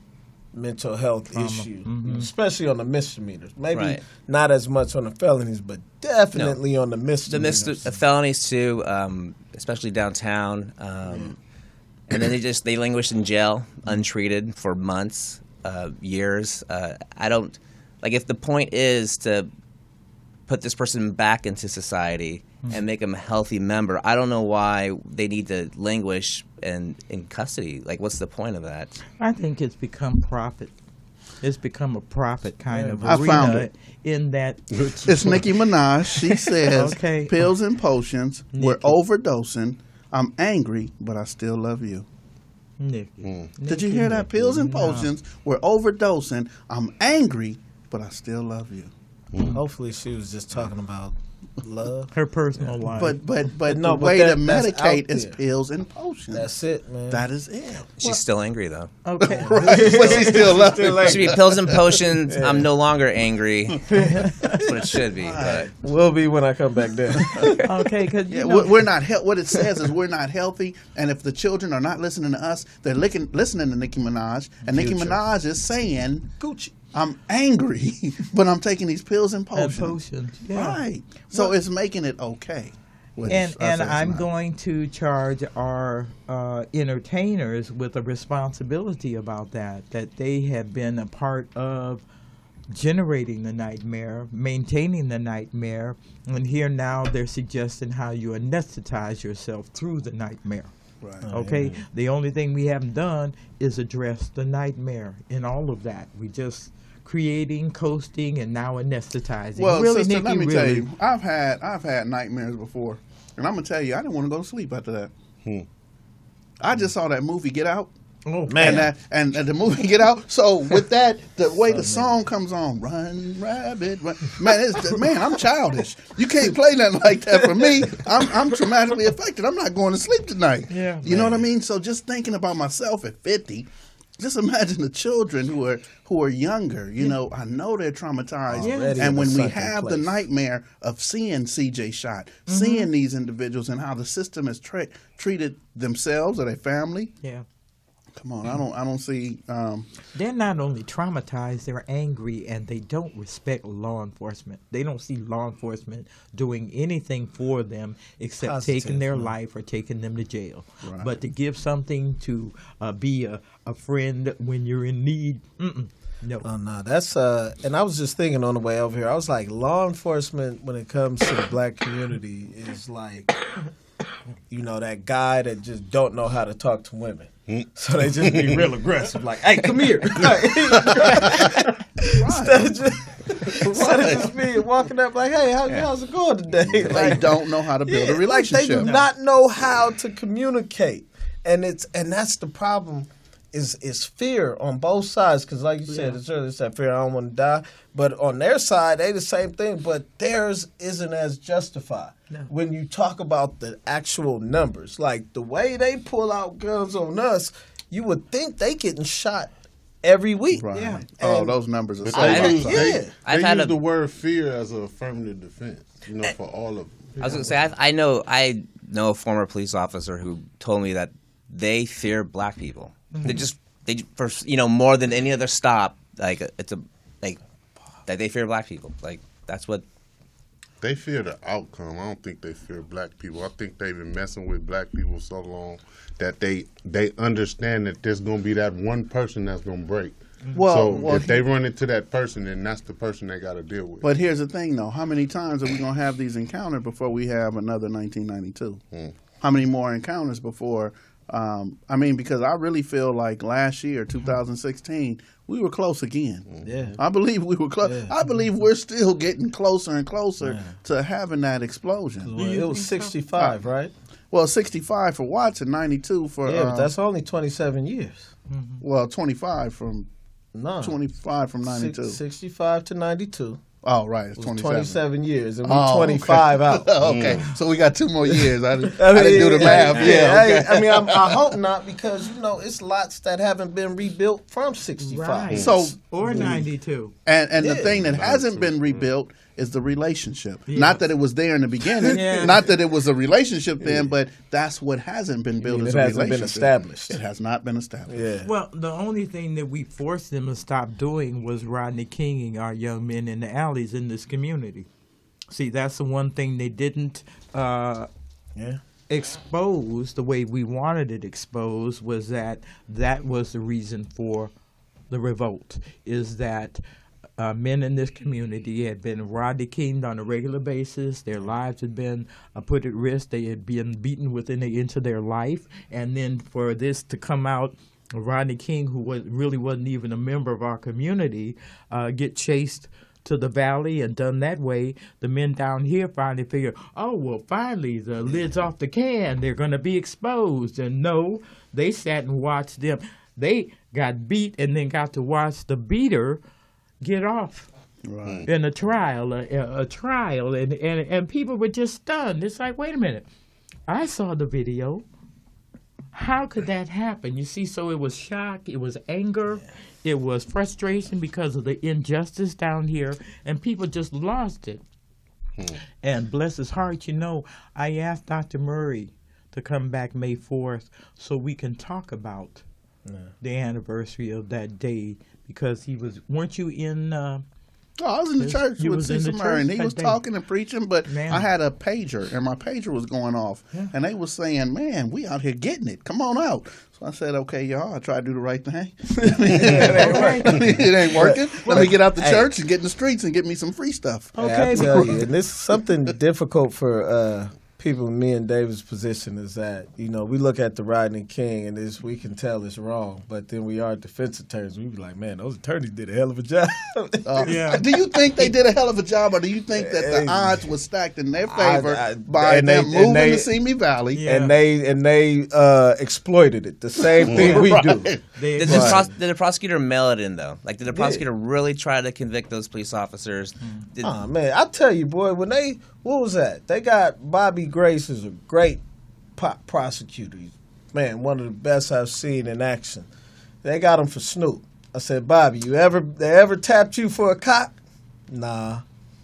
mental health
Trauma.
issue,
Mhm.
especially on the misdemeanors. Maybe
Right.
not as much on the felonies, but definitely on the
The
misdemeanors.
mis- the felonies too, um, especially downtown, um, and then they just they languish in jail untreated for months, uh, years. Uh, I don't like if the point is to put this person back into society and make them a healthy member. I don't know why they need to languish in in custody. Like, what's the point of that?
I think it's become profit. It's become a profit kind of
I
arena
found it.
in that.
It's Nicki Minaj. She says,
Okay.
pills and potions, we're
Nicki.
overdosing. I'm angry, but I still love you.
Nikki.
Did you hear that? Pills and potions, we're overdosing. I'm angry, but I still love you.
Hopefully, she was just talking about love.
Her personal life.
But but but
No,
the
but
way
that-
to
that's
medicate
out
is
there.
pills and potions.
That's it, man.
That is it.
She's still angry though.
okay.
Right. But she still loves you.
It should be pills and potions. I'm no longer angry. That's what it should be. But
Will be when I come back down.
Okay, because
Yeah, we're we're not he- what it says is we're not healthy, and if the children are not listening to us, they're licking, listening to Nicki Minaj, and Nicki
Future.
Minaj is saying,
Gucci.
"I'm angry, but I'm taking these pills and
and
potions."
potions. Yeah.
Right. So it's making it okay. which
And
us
and
as
I'm
not.
going to charge our uh, entertainers with a responsibility about that. That they have been a part of generating the nightmare, maintaining the nightmare, and here now they're suggesting how you anesthetize yourself through the nightmare.
Right.
Okay, the only thing we haven't done is address the nightmare in all of that. We just creating, coasting, and now anesthetizing.
Well,
really,
sister,
Nikki,
let me
really.
tell you, I've had I've had nightmares before, and I'm gonna tell you, I didn't want to go to sleep after that.
Hmm.
I just saw that movie Get Out.
Oh
Man.
And, that, and and the movie Get Out. So with that, the way the song comes on, "Run, Rabbit," run. man, it's, man, I'm childish. You can't play nothing like that for me. I'm I'm traumatically affected. I'm not going to sleep tonight.
Yeah,
you know what I mean. So just thinking about myself at fifty, just imagine the children who are who are younger. You know, I know they're traumatized.
Already
And
in
when
the
we
second
have the
place.
nightmare of seeing C J shot,
Mm-hmm.
seeing these individuals and how the system has tra- treated themselves or their family.
Yeah.
Come on, I don't I don't see. Um,
They're not only traumatized, they're angry, and they don't respect law enforcement. They don't see law enforcement doing anything for them except
Positive,
taking their
man.
life or taking them to jail.
Right.
But to give something to uh, be a, a friend when you're in need, mm-mm, no.
Oh no, that's uh, and I was just thinking on the way over here. I was like, law enforcement when it comes to the black community is like, you know, that guy that just don't know how to talk to women. So they just be real aggressive, like, "Hey, come here!" Instead of just, instead of just being walking up like, "Hey, how, how's it going today?"
they
Like,
don't know how to build
yeah,
a relationship.
Like they do not know how to communicate, and it's and that's the problem. Is is fear on both sides? Because like you said, it's, really, it's that fear. I don't want to die. But on their side, they the same thing. But theirs isn't as justified.
No.
When you talk about the actual numbers, like the way they pull out guns on us, you would think they getting shot every week.
Right.
Yeah.
Oh,
And-
those numbers are
But
so
I-
they,
much.
use, they,
Yeah.
they
I've had
use
a-
the word fear as an affirmative defense, you know, for all of them.
I was going to say, I, I know I know a former police officer who told me that they fear black people. They just they for you know more than any other stop. Like it's a like that they fear black people. Like that's what.
They fear the outcome. I don't think they fear black people. I think they've been messing with black people so long that they they understand that there's going to be that one person that's going to break.
Well,
so
well,
if they run into that person, then that's the person they got to deal with.
But here's the thing, though: how many times are we gonna have these encounters before we have another nineteen ninety-two?
Hmm.
How many more encounters before? Um, I mean, because I really feel like last year, two thousand sixteen, we were close again.
Yeah.
I believe we were close.
Yeah.
I believe we're still getting closer and closer to having that explosion.
Well, it was sixty-five, right?
Well, sixty-five for Watson, ninety-two for
Yeah,
uh,
but that's only twenty-seven years.
well, twenty-five from
No,
twenty-five from ninety-two.
Six, sixty-five to ninety-two.
Oh, right, it's
Was
twenty-seven.
twenty-seven years, and we
Oh,
twenty-five
okay.
out.
okay, so we got two more years. I, didn't-
I
I
mean,
didn't do the math.
I-
Yeah,
I-
okay.
I, mean, I'm, I hope not, because you know it's lots that haven't been rebuilt from sixty-five.
Right.
So-
or ninety-two.
And and the
Yeah.
thing that hasn't been rebuilt is the relationship.
Yeah.
Not that it was there in the beginning,
Yeah.
not that it was a relationship then, but that's what hasn't been built
It
as a
hasn't been
relationship.
established.
It has not been established.
Yeah.
Well, the only thing that we forced them to stop doing was Rodney Kinging our young men in the alleys in this community. See, that's the one thing they didn't uh,
Yeah.
expose the way we wanted it exposed, was that that was the reason for the revolt, is that uh, men in this community had been Rodney Kinged on a regular basis. Their lives had been uh, put at risk. They had been beaten within an inch of their life. And then for this to come out, Rodney King, who was, really wasn't even a member of our community, uh, get chased to the valley and done that way, the men down here finally figured, oh, well, finally, the lid's off the can. They're going to be exposed. And no, they sat and watched them. They got beat and then got to watch the beater get off
Right.
in a trial, a, a, a trial. And, and, and people were just stunned. It's like, wait a minute. I saw the video. How could that happen? You see, so it was shock, it was anger, it was frustration because of the injustice down here, and people just lost it. Hmm. And bless his heart, you know, I asked Doctor Murray to come back May fourth so we can talk about yeah. the anniversary of that day, because he was, weren't you in... Uh,
Oh, I was in the
Yes,
church
you
with
was in
Cecil
the
Murray, and
church
he
that
was
day.
talking and preaching, but
Man.
I had a pager, and my pager was going off,
Yeah.
and they was saying, man, we out here getting it. Come on out. So I said, okay, y'all, I try to do the right thing. It ain't working. Let me get out the
Hey.
church and get in the streets and get me some free stuff.
Hey,
Okay,
I tell you, and this is something difficult for uh, people in me and David's position, is that, you know, we look at the Rodney King and this, we can tell it's wrong, but then we are defense attorneys. We be like, man, those attorneys did a hell of a job.
Uh,
Yeah.
Do you think they did a hell of a job, or do you think that
Hey.
the odds were stacked in their favor
I- I-
by
and
them
they-
moving
and they-
to Simi Valley?
Yeah.
And they and they uh, exploited it. The same thing we do.
Right.
They,
Did the,
Right.
pros- did the prosecutor mail it in though? Like, did the prosecutor really try to convict those police officers? Did,
Oh man, I tell you, boy, when they what was that? They got Bobby Grace is a great po- prosecutor. He's, man, one of the best I've seen in action. They got him for Snoop. I said, Bobby, you ever they ever tapped you for a cop? Nah,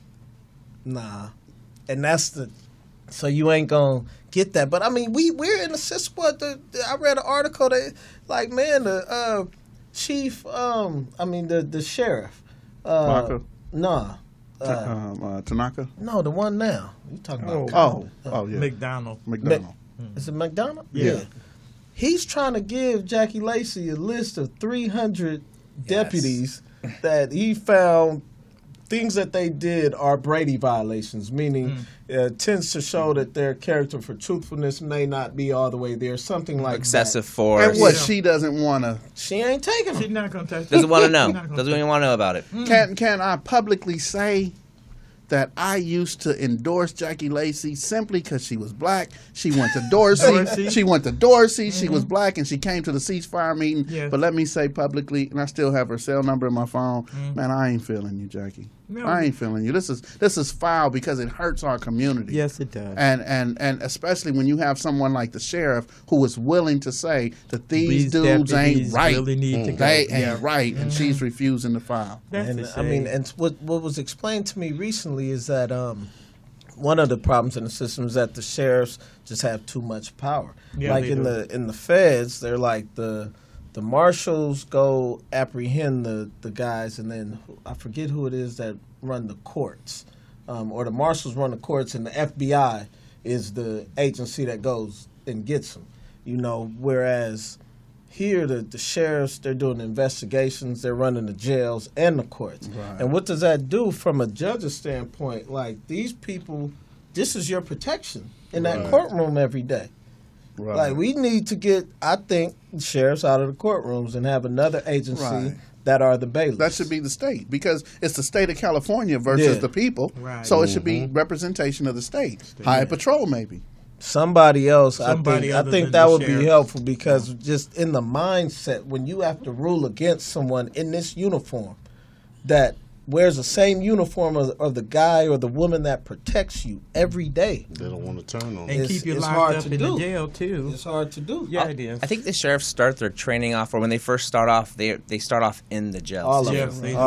nah, and that's the. So you ain't gonna get that. But I mean, we we're in the system. But the, the, I read an article that, like, man, the uh, chief, um, I mean, the the sheriff, uh,
Parker?
nah. Uh,
um, uh, Tanaka?
no, the one now. You talking about?
Oh, oh yeah.
McDonald.
McDonald.
Is it McDonald?
Yeah.
He's trying to give Jackie Lacey a list of three hundred deputies that he found things that they did are Brady violations, meaning
Mm.
uh, tends to show that their character for truthfulness may not be all the way there, something like
excessive
that.
force.
And what,
Yeah.
she doesn't want to...
She ain't taking
She's
them.
not going to touch
Doesn't want to know.
She's not gonna
Doesn't
touch
even want to know about it.
Can can I publicly say that I used to endorse Jackie Lacey simply because she was black? She went to Dorsey.
Dorsey.
She went to Dorsey. She was black, and she came to the ceasefire meeting.
Yes.
But let me say publicly, and I still have her cell number in my phone. Man, I ain't feeling you, Jackie.
No.
I ain't feeling you. This is this is foul because it hurts our community.
Yes, it does.
And, and and especially when you have someone like the sheriff who is willing to say that these, dudes ain't
deputies
right.
really need to go.
They ain't
Yeah.
right, and she's refusing to file.
That's
And
a
I mean,
shame.
and what what was explained to me recently is that um, one of the problems in the system is that the sheriffs just have too much power.
Yeah,
like
they
in
do.
the in the feds, they're like the the marshals go apprehend the the guys, and then who- I forget who it is that run the courts, um, or the marshals run the courts, and the F B I is the agency that goes and gets them. You know, whereas here, the, the sheriffs, they're doing investigations, they're running the jails and the courts.
Right.
And what does that do from a judge's standpoint? Like, these people, this is your protection in that
Right.
courtroom every day.
Right.
Like, we need to get, I think, sheriffs out of the courtrooms and have another agency
Right.
that are the bailiffs.
That should be the state, because it's the state of California versus
Yeah.
the people.
Right.
So it should be representation of the state. High patrol, maybe.
Somebody else,
Somebody
I think, I
other
think
than
that
the
would
sheriff.
be helpful, because just in the mindset, when you have to rule against someone in this uniform that wears the same uniform of, of the guy or the woman that protects you every day,
They don't want to turn on
and
it.
it's-
keep you
it's
locked
hard
up
to
in
do.
the jail, too.
it's hard to do.
Yeah, it is.
I think the sheriffs start their training off, or when they first start off, they they start off in the jail.
All of
Yes,
them,
they do.
all of them.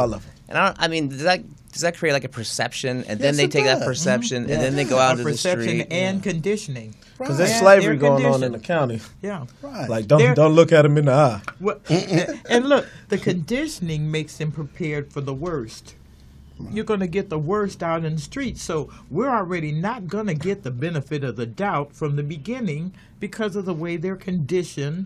And I, don't, I mean, does that does that create like a perception, and then
Yes,
they
it
take that
does.
perception,
Mhm.
and then they go
A
out into the
perception
street.
and conditioning.
Because there's
And
slavery
they're
going on in
conditioned.
the county.
Yeah.
Right.
Like, don't
They're-
don't look at him in the eye.
Well, and, and look, the conditioning makes them prepared for the worst. You're going to get the worst out in the street. So we're already not going to get the benefit of the doubt from the beginning because of the way they're conditioned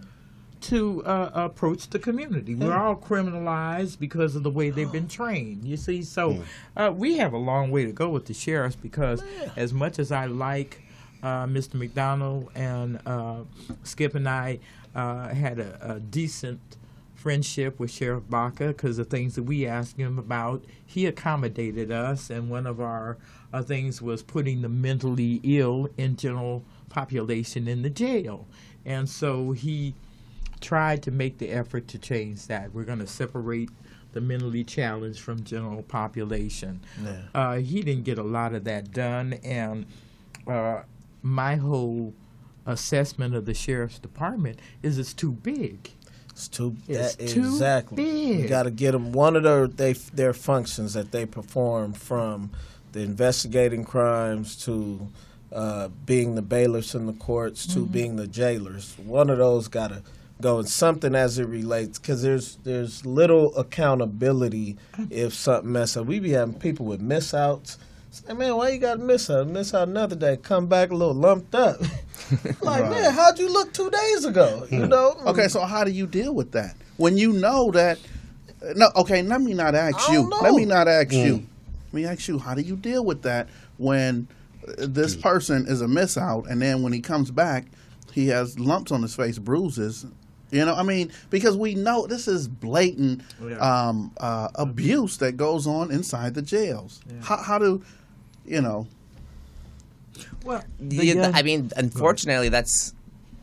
to uh, approach the community. We're all criminalized because of the way they've been trained. You see, so uh, we have a long way to go with the sheriffs because as much as I like uh, Mister McDonald and uh, Skip and I uh, had a, a decent friendship with Sheriff Baca because the things that we asked him about, he accommodated us, and one of our uh, things was putting the mentally ill in general population in the jail. And so he tried to make the effort to change that. We're going to separate the mentally challenged from general population.
Yeah.
Uh, he didn't get a lot of that done, and uh, my whole assessment of the sheriff's department is it's too big.
It's too,
It's
that,
too
exactly. You
big.
got to get them one of their they their functions that they perform, from the investigating crimes to uh, being the bailiffs in the courts to being the jailers. One of those got to go, and something as it relates, because there's there's little accountability if something mess up. We be having people with miss outs. Say, man, why you got to miss out? Miss out another day, come back a little lumped up. Like,
Right.
man, how'd you look two days ago? You know?
Okay, so how do you deal with that when you know that? No, okay. Let me not ask
I
you.
don't know.
Let me not ask you. Let me ask you. How do you deal with that when uh, this person is a miss out, and then when he comes back, he has lumps on his face, bruises. You know, I mean, because we know this is blatant
Yeah.
um, uh, abuse that goes on inside the jails. How, how do, you know?
Well,
Yeah, I mean, unfortunately, that's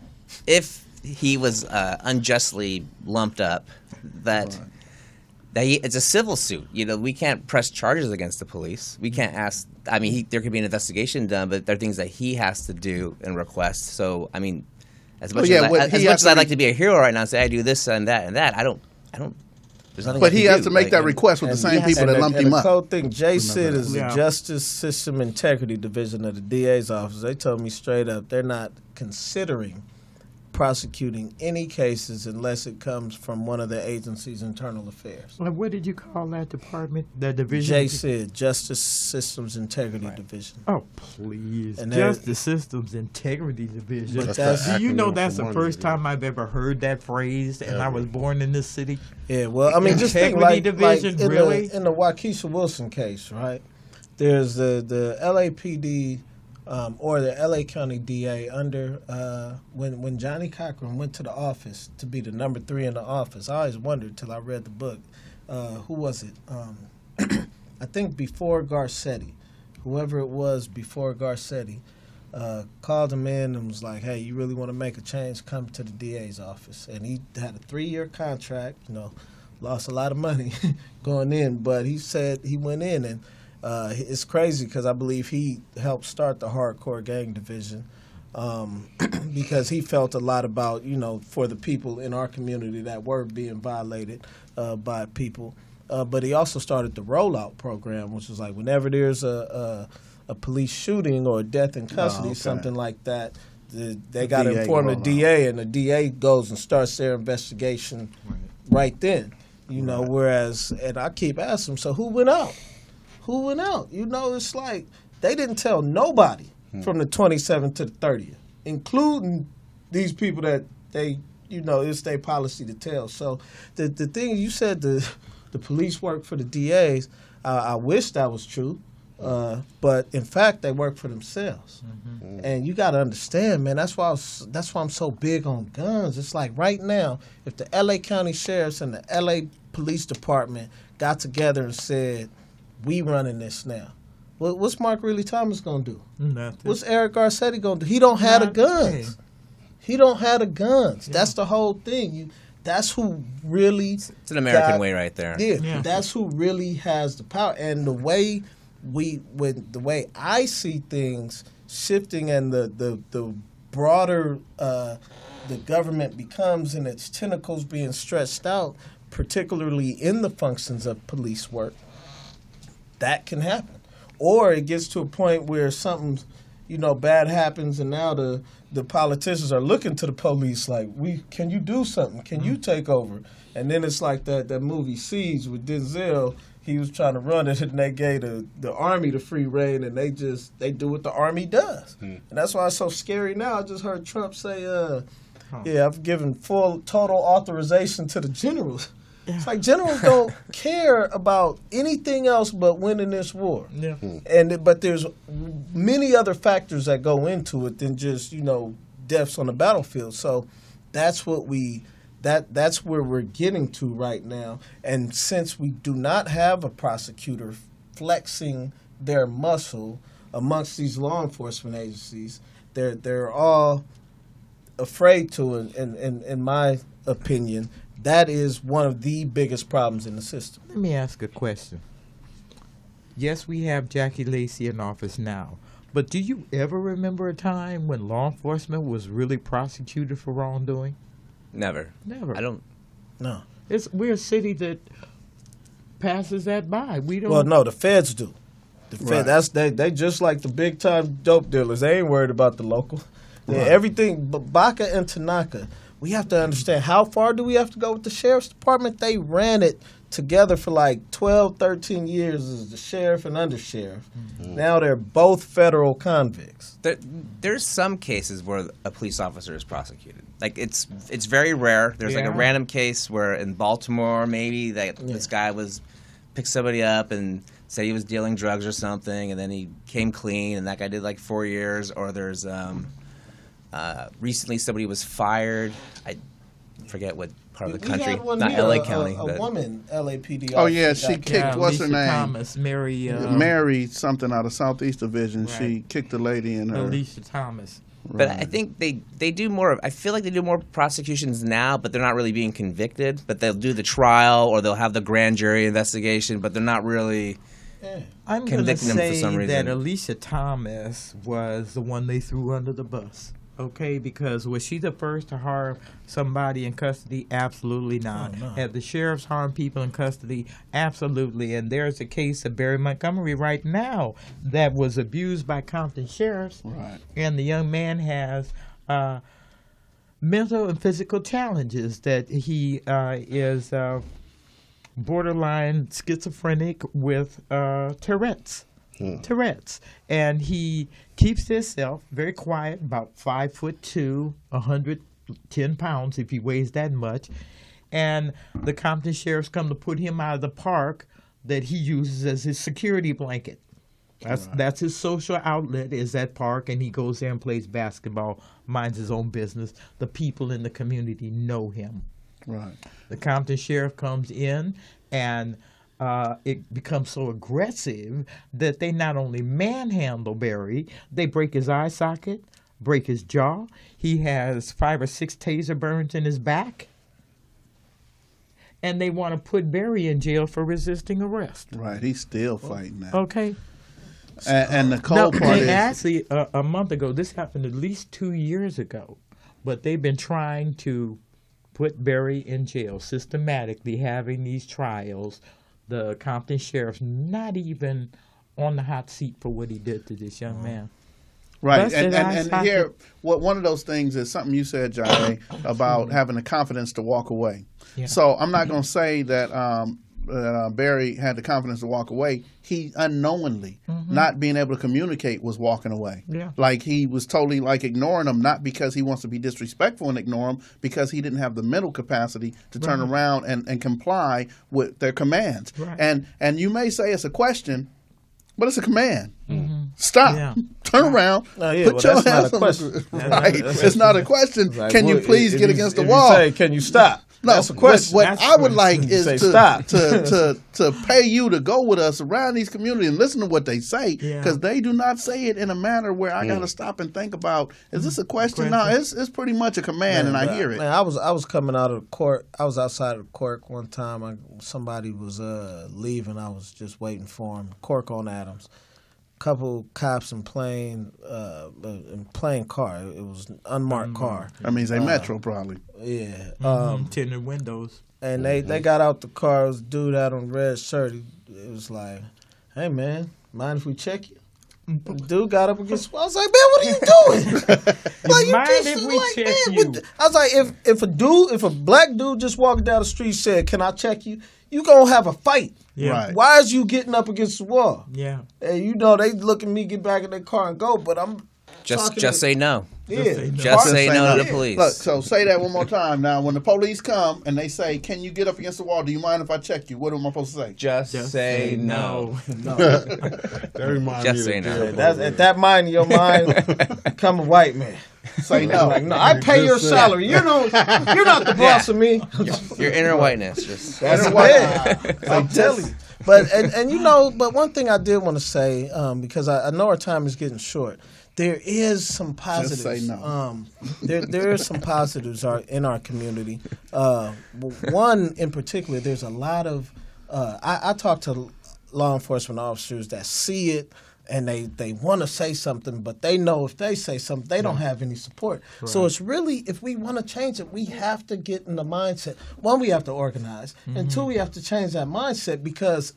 if he was uh, unjustly lumped up. That that he, it's a civil suit. You know, we can't press charges against the police. We can't ask. I mean, he, there could be an investigation done, but there are things that he has to do and request. So, I mean, as much
yeah,
as,
what
I,
he
as,
has
much as
to
I'd
re-
like to be a hero right now and say I do this and that and that, I don't. I don't. There's nothing.
But
I
he
can
has
do.
to make
Like,
that
and-
request with the
And
same
yes,
people
and
that
the,
lumped
and
him
the
up.
cold thing, J S I D is
Yeah.
the Justice System Integrity Division of the D A's office. They told me straight up they're not considering prosecuting any cases unless it comes from one of the agency's internal affairs.
Well, what did you call that department? The division?
J S I D, Justice Systems Integrity Division.
Oh, please.
And there-
Justice Systems Integrity Division.
But
That's
that's-
the
Do you know
acronym
that's
for
the
one,
first
yeah.
time I've ever heard that phrase, and I
Ever.
was born in this city?
Yeah, well, I mean, just think
Integrity
like,
Division,
like in,
really?
the, in the Waukesha Wilson case, right? There's the, the L A P D um, or the L A County D A under uh, when when Johnny Cochran went to the office to be the number three in the office. I always wondered till I read the book. Uh, who was it? Um, I think before Garcetti, whoever it was before Garcetti, uh, called him in and was like, "Hey, you really want to make a change? Come to the D A's office." And he had a three-year contract. You know, lost a lot of money going in, but he said he went in, and uh, it's crazy because I believe he helped start the hardcore gang division um, because he felt a lot about, you know, for the people in our community that were being violated uh, by people. Uh, but he also started the rollout program, which was like whenever there's a, a, a police shooting or a death in custody,
okay.
something like that, the, they
The
got to
D A
inform the
roll
D A, and the D A goes and starts their investigation right then. You know, whereas, and I keep asking them, so who went out? Who went out? You know, it's like they didn't tell nobody from the twenty-seventh to the thirtieth, including these people that they, you know, it's their policy to tell. So the the thing you said, the the police work for the D As, uh, I wish that was true. Uh, but in fact, they work for themselves, mm-hmm. and you got to understand, man. That's why I was, that's why I'm so big on guns. It's like right now, if the L A County Sheriffs and the L A Police Department got together and said, "We running this now," what, what's Mark Riley Thomas gonna do?
Nothing.
What's Eric Garcetti gonna do? He don't have the guns.
Nothing.
He don't have the guns. That's the whole thing. You, that's who really.
It's an American
got-
way right there.
Yeah,
Yeah.
that's who really has the power, and the way we, when the way I see things shifting, and the the the broader uh, the government becomes, and its tentacles being stretched out, particularly in the functions of police work, that can happen. Or it gets to a point where something, you know, bad happens, and now the the politicians are looking to the police like, "We can you do something? Can you take over?" And then it's like that that movie Siege with Denzel. He was trying to run it, and they gave the, the army the free reign, and they just they do what the army does, mm. and that's why it's so scary now. I just heard Trump say, uh, "Yeah, I've given full total authorization to the generals." It's like generals don't care about anything else but winning this war.
Yeah.
Mm. And but there's many other factors that go into it than just, you know, deaths on the battlefield. So that's what we that that's where we're getting to right now. And since we do not have a prosecutor flexing their muscle amongst these law enforcement agencies, they're they're all afraid to, in in, in my opinion. That is one of the biggest problems in the system.
Let me ask a question. Yes, we have Jackie Lacey in office now, but do you ever remember a time when law enforcement was really prosecuted for wrongdoing?
Never.
Never.
I don't.
No.
It's we're a city that passes that by. We don't.
Well, no, the feds do. The Fed,
Right.
that's they. They just like the big time dope dealers. They ain't worried about the local. They,
Right.
Everything, but Baca and Tanaka. We have to understand, how far do we have to go with the sheriff's department? They ran it together for like twelve, thirteen years as the sheriff and undersheriff. Mm-hmm. Now they're both federal convicts.
There, there's some cases where a police officer is prosecuted. Like it's it's very rare. There's like
Yeah.
a random case where in Baltimore maybe that
Yeah.
this guy was picked somebody up and said he was dealing drugs or something, and then he came clean, and that guy did like four years. Or there's um, uh, recently somebody was fired. I forget what part of the
We
country,
had one
not
here,
L A
a,
County.
A, a
but
woman, L A P D.
Oh, yeah,
officer
she
got
kicked-
Yeah,
what's her
Alicia
name?
Thomas, Mary. Uh,
Mary something out of Southeast Division. She
Right.
kicked the lady in her.
Alicia Thomas.
But
Right.
I think they, they do more. I feel like they do more prosecutions now, but they're not really being convicted. But they'll do the trial or they'll have the grand jury investigation, but they're not really.
Yeah.
I'm going to
Convicting him for
say
some
that
reason.
Alicia Thomas was the one they threw under the bus. Okay, because was she the first to harm somebody in custody? Absolutely not.
Oh, no.
Have the sheriffs harmed people in custody? Absolutely. And there's a case of Barry Montgomery right now that was abused by Compton sheriffs.
Right.
And the young man has uh, mental and physical challenges that he uh, is uh, borderline schizophrenic with uh, Tourette's. Tourette's, and he keeps himself very quiet, about five foot two, a hundred ten pounds if he weighs that much. And the Compton sheriffs come to put him out of the park that he uses as his security blanket. That's
Right.
that's his social outlet, is that park, and he goes there and plays basketball, minds his own business. The people in the community know him.
Right.
The Compton sheriff comes in, and uh, it becomes so aggressive that they not only manhandle Barry, they break his eye socket, break his jaw. He has five or six taser burns in his back. And they want to put Barry in jail for resisting arrest.
Right. He's still fighting that.
Okay?
And, and the
No,
cold part
they
is,
actually, uh, a month ago, this happened at least two years ago, but they've been trying to put Barry in jail, systematically having these trials. The Compton sheriff's not even on the hot seat for what he did to this young man.
right.
Busted
And, and,
eye
and
socket.
here, what one of those things is something you said, Jai, about having the confidence to walk away.
Yeah.
So I'm not going to say that um, uh, Barry had the confidence to walk away. He unknowingly, not being able to communicate, was walking away.
Yeah.
Like he was totally like ignoring them, not because he wants to be disrespectful and ignore them, because he didn't have the mental capacity to turn
Right.
around and, and comply with their commands.
Right.
And and you may say it's a question, but it's a command. Stop.
Yeah.
Turn around.
Oh, yeah,
Put
well,
your
that's not
hands
a
on
question.
the-
That's-
Right.
that's-
It's not a question.
Like,
Can you
well,
please
if
get
you-
against the
if
wall?
You say, can you stop?
No,
That's a
what-
question.
What,
That's
I would
a
like
question.
is
Say
to,
stop.
to to to pay you to go with us around these communities and listen to what they say,
Yeah.
because they do not say it in a manner where I got to stop and think about, is this a question? No,
Question.
it's it's pretty much a command, and I
Man,
hear it.
Man, I was I was coming out of the court. I was outside of the court one time. I, somebody was uh, leaving. I was just waiting for him. Cork on Adams. Couple cops in plain uh, in plain car. It was an unmarked car.
I mean, say Metro probably.
Yeah.
Um,
Um,
tinted windows.
and they, they got out the car. It was a dude out on red shirt. He, it was like, hey, man, mind if we check you? The dude got up against. I was like, man, what are you doing? like, you
mind
just,
if we
like,
check
man,
you?
what- I was like, if if a dude, if a black dude just walking down the street said, "Can I check you?" You gonna have a fight.
Yeah.
Right.
Why is you getting up against the wall?
Yeah.
And you know they look at me, get back in their car and go, but I'm
Just
talking
just
to-
say no.
yeah.
say no.
Just say no to the
Yeah.
police.
Look, so say that one more time. Now, when the police come and they say, "Can you get up against the wall? Do you mind if I check you?" What am I supposed to say?
Just,
Just
say no.
No.
That reminds
Just
me
say
of the
no.
jail
That's,
program.
at that mind in your mind, become a white man.
Say no.
Like, no, I pay your
Just say-
salary. You know, you're not the boss of me.
Your inner whiteness. Just
That's it. I'm telling you. But and, and you know, but one thing I did want to say, um, because I, I know our time is getting short. There is some positives.
say no.
Um, there there is some positives are in our community. Uh, one in particular, there's a lot of. Uh, I, I talk to law enforcement officers that see it. And they, they want to say something, but they know if they say something, they don't have any support. So it's really, if we want to change it, we have to get in the mindset. One, we have to organize, and two, we have to change that mindset because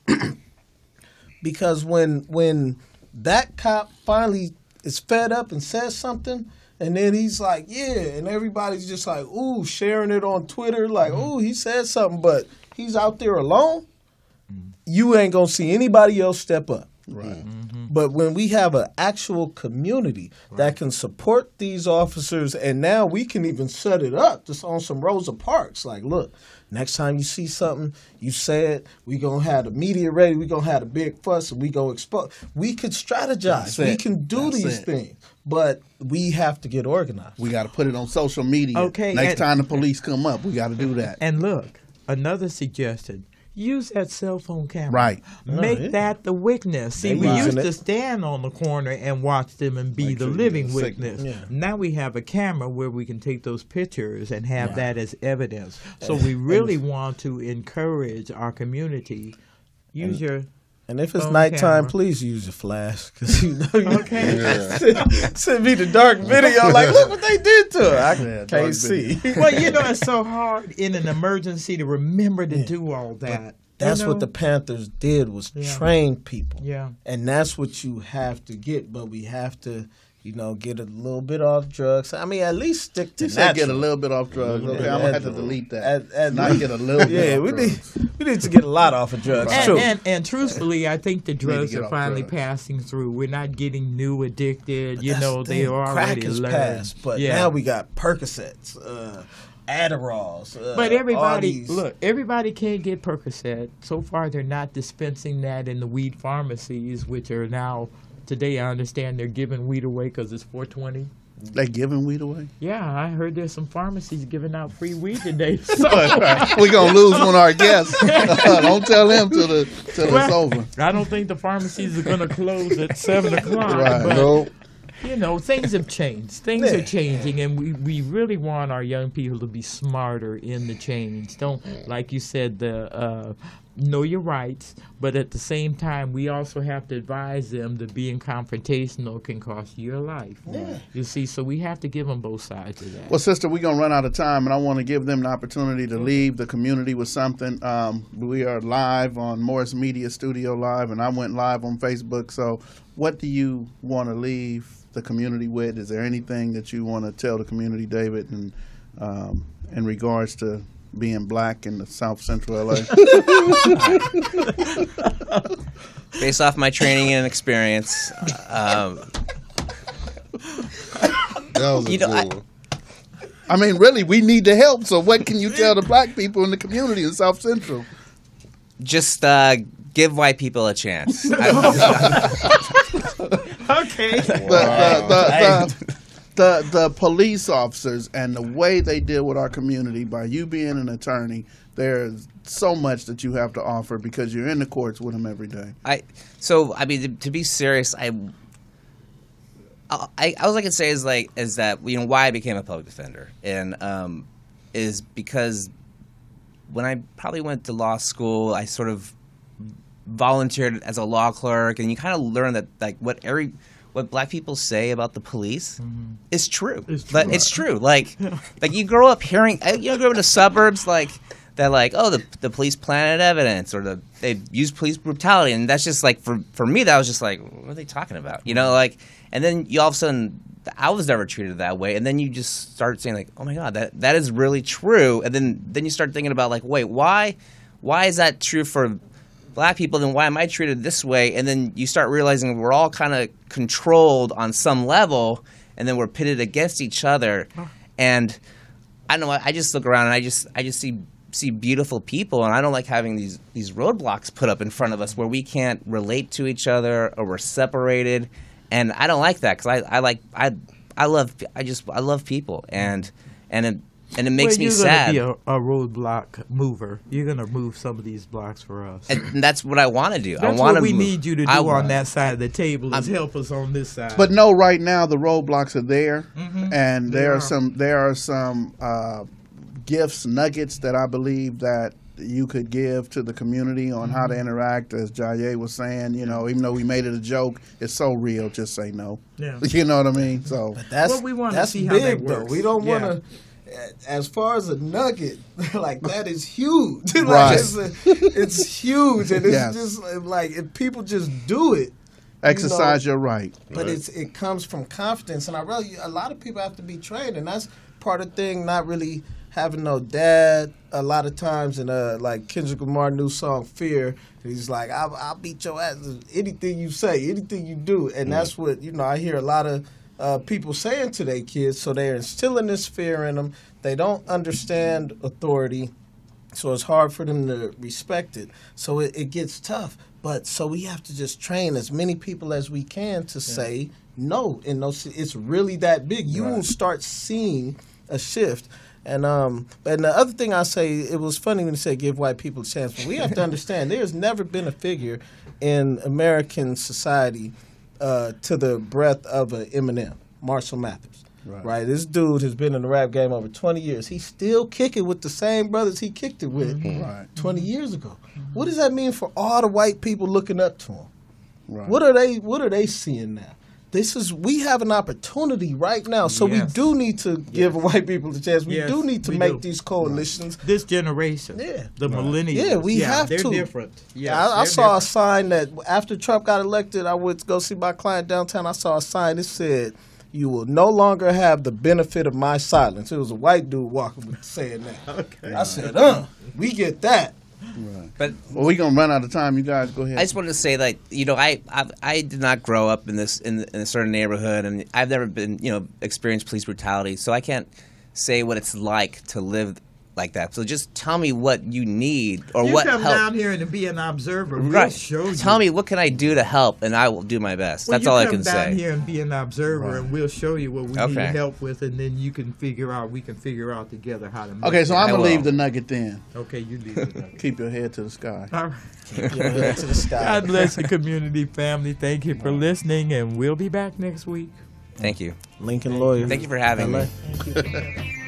because when when that cop finally is fed up and says something, and then he's like, yeah, and everybody's just like, ooh, sharing it on Twitter, like, ooh, he said something, but he's out there alone, you ain't going to see anybody else step up.
Right.
But when we have an actual community that can support these officers, and now we can even set it up just on some Rosa Parks. Like, look, next time you see something, you say it. We gonna have the media ready. We gonna have the big fuss, and we gonna expose. We could strategize.
That's
We
it.
can do
That's
these
it.
things, but we have to get organized.
We got to put it on social media.
Okay,
Next
and-
time the police come up, we got to do that.
And look, another suggestion. Use that cell phone camera.
Right.
Make
yeah.
that the witness. See,
They
we
using
used
it.
to stand on the corner and watch them and be
Make
the
sure you
living
get a signal.
witness.
Yeah.
Now we have a camera where we can take those pictures and have that as evidence. So we really want to encourage our community. Use your
And if it's
Phone
nighttime,
camera.
please use your flash, because you know you
Okay.
send, send me the dark video. Like, look what they did to her. I
Yeah, dark
can't see.
Well, you know, it's so hard in an emergency to remember to do all that.
That's
You
what
know?
the Panthers did, was
Yeah.
train people.
Yeah.
And that's what you have to get. But we have to, you know, get a little bit off drugs. I mean, at least stick to
You said get a
natural.
little bit off drugs. Okay, I'm gonna have to delete that.
At- at-
Not get a little bit.
Yeah,
off
we
drugs.
need we need to get a lot off of drugs.
And,
True.
and, and truthfully, I think the
to
drugs
get
are
off
finally
drugs.
passing through. We're not getting new addicted. You
That's
know,
the
they
thing.
are already
Crack is
learned.
passed, but
yeah.
now we got Percocets, uh, Adderalls. Uh,
But
all
everybody,
these-
look, everybody can't get Percocet. So far, they're not dispensing that in the weed pharmacies, which are now, today I understand they're giving weed away because it's four twenty.
They giving weed away.
Yeah, I heard there's some pharmacies giving out free weed today. So,
We're gonna lose one of our guests. Don't tell him till the till it's
well,
over.
I don't think the pharmacies are going to close at seven o'clock.
Right.
But,
No.
you know, things have changed. Things
Yeah.
are changing, and we, we really want our young people to be smarter in the change. Don't, like you said, the uh, know your rights, but at the same time, we also have to advise them that being confrontational can cost you your life.
Yeah.
You see, so we have to give them both sides of that.
Well, sister, we're going to run out of time, and I want to give them the opportunity to leave the community with something. Um, we are live on Morris Media Studio Live, and I went live on Facebook. So what do you want to leave the community with? Is there anything that you want to tell the community, David, and um, in regards to being black in the South Central L A?
Based off my training and experience, um,
That was a
You know,
good
I-
one.
I mean, really, we need the help. So what can you tell the black people in the community in South Central?
just uh, give white people a chance. I,
Okay.
the, the, the, the, the, the police officers and the way they deal with our community, by you being an attorney, there's so much that you have to offer because you're in the courts with them every day.
I so I mean to, to be serious, I, I all I can say is like is that you know why I became a public defender, and um, is because when I probably went to law school, I sort of volunteered as a law clerk, and you kind of learn that like what every what black people say about the police is true.
It's
But
true.
it's true. Like like you grow up hearing, you know, grow up in the suburbs, like that like, oh, the the police planted evidence, or the they used police brutality, and that's just like for for me that was just like, what are they talking about? You know, like, and then you all of a sudden, I was never treated that way, and then you just start saying like, oh my God, that that is really true, and then then you start thinking about like, wait, why why is that true for black people? Then why am I treated this way? And then you start realizing we're all kind of controlled on some level, and then we're pitted against each other, and I don't know. I just look around and I just I just see see beautiful people, and I don't like having these these roadblocks put up in front of us where we can't relate to each other or we're separated, and I don't like that because I, I like I I love I just I love people, and and it and it makes
well,
me
you're
sad.
You're gonna be a, a roadblock mover. You're gonna move some of these blocks for us.
And that's what I want to do.
That's
I want
what
to
we
move.
need you to do
I
on
want-
that side of the table. Is
I'm-
help us on this side.
But no, right now the roadblocks are there,
Mhm.
and
They
there
are.
are some there are some uh, gifts, nuggets that I believe that you could give to the community on how
Mm-hmm.
to interact. As Jaye was saying, you know, even though we made it a joke, it's so real. Just say no.
Yeah.
You know what I mean? So
That's
Well, we wanna
that's
see how
big
that
though.
works.
We don't
Yeah.
want to. As far as a nugget, like that is huge. Like,
Right.
it's, a- it's huge, and it's
Yes.
just uh, like if people just do it.
exercise
you know,
your right.
But it's it comes from confidence, and I really a lot of people have to be trained, and that's part of the thing. Not really having no dad. A lot of times, in uh like Kendrick Lamar's new song "Fear," he's like, "I'll, I'll beat your ass. Anything you say, anything you do," and that's what you know. I hear a lot of uh, people saying to their kids, so they're instilling this fear in them. They don't understand authority, so it's hard for them to respect it. So it, it gets tough. But so we have to just train as many people as we can to say no. And no, it's really that big. You will start seeing a shift. And um, and the other thing I say, it was funny when you said give white people a chance, but we have to understand there's never been a figure in American society uh, to the breadth of a Eminem, Marshall Mathers.
Right.
Right. This dude has been in the rap game over twenty years. He's still kicking with the same brothers he kicked it with
Right.
twenty years ago. What does that mean for all the white people looking up to him?
Right.
What are they What are they seeing now? This is we have an opportunity right now, so
Yes.
we do need to give white people a chance. We
Yes,
do need to
we
make
do.
these coalitions.
this generation,
Yeah.
the millennials,
Yeah, we have
they're
to.
different. Yes,
I, I
they're
saw a
different.
sign that after Trump got elected, I went to go see my client downtown. I saw a sign that said, "You will no longer have the benefit of my silence." It was a white dude walking with saying that.
Okay.
I said, "Uh, we get that."
But
Well, we're gonna run out of time. You guys go ahead.
I just wanted to say, like, you know, I I, I did not grow up in this in, in a certain neighborhood, and I've never been, you know, experienced police brutality, so I can't say what it's like to live like that. So just tell me what you need or
You
what
come
help.
down here and be an observer. We'll
Right.
show you.
Tell me what can I do to help, and I will do my best.
Well,
That's
you
all I
come
can
down
say.
here and be an observer, and we'll show you what we need
Okay.
help with, and then you can figure out. We can figure out together how to. Make
okay, so
it.
I'm
I
gonna
will.
leave the nugget then.
Okay, you leave it. There.
Keep your head to the sky.
All right.
Your head to the sky.
God bless the community family. Thank you for listening, and we'll be back next week.
Thank you.
Lincoln Lawyer.
Thank you for having me.
L A.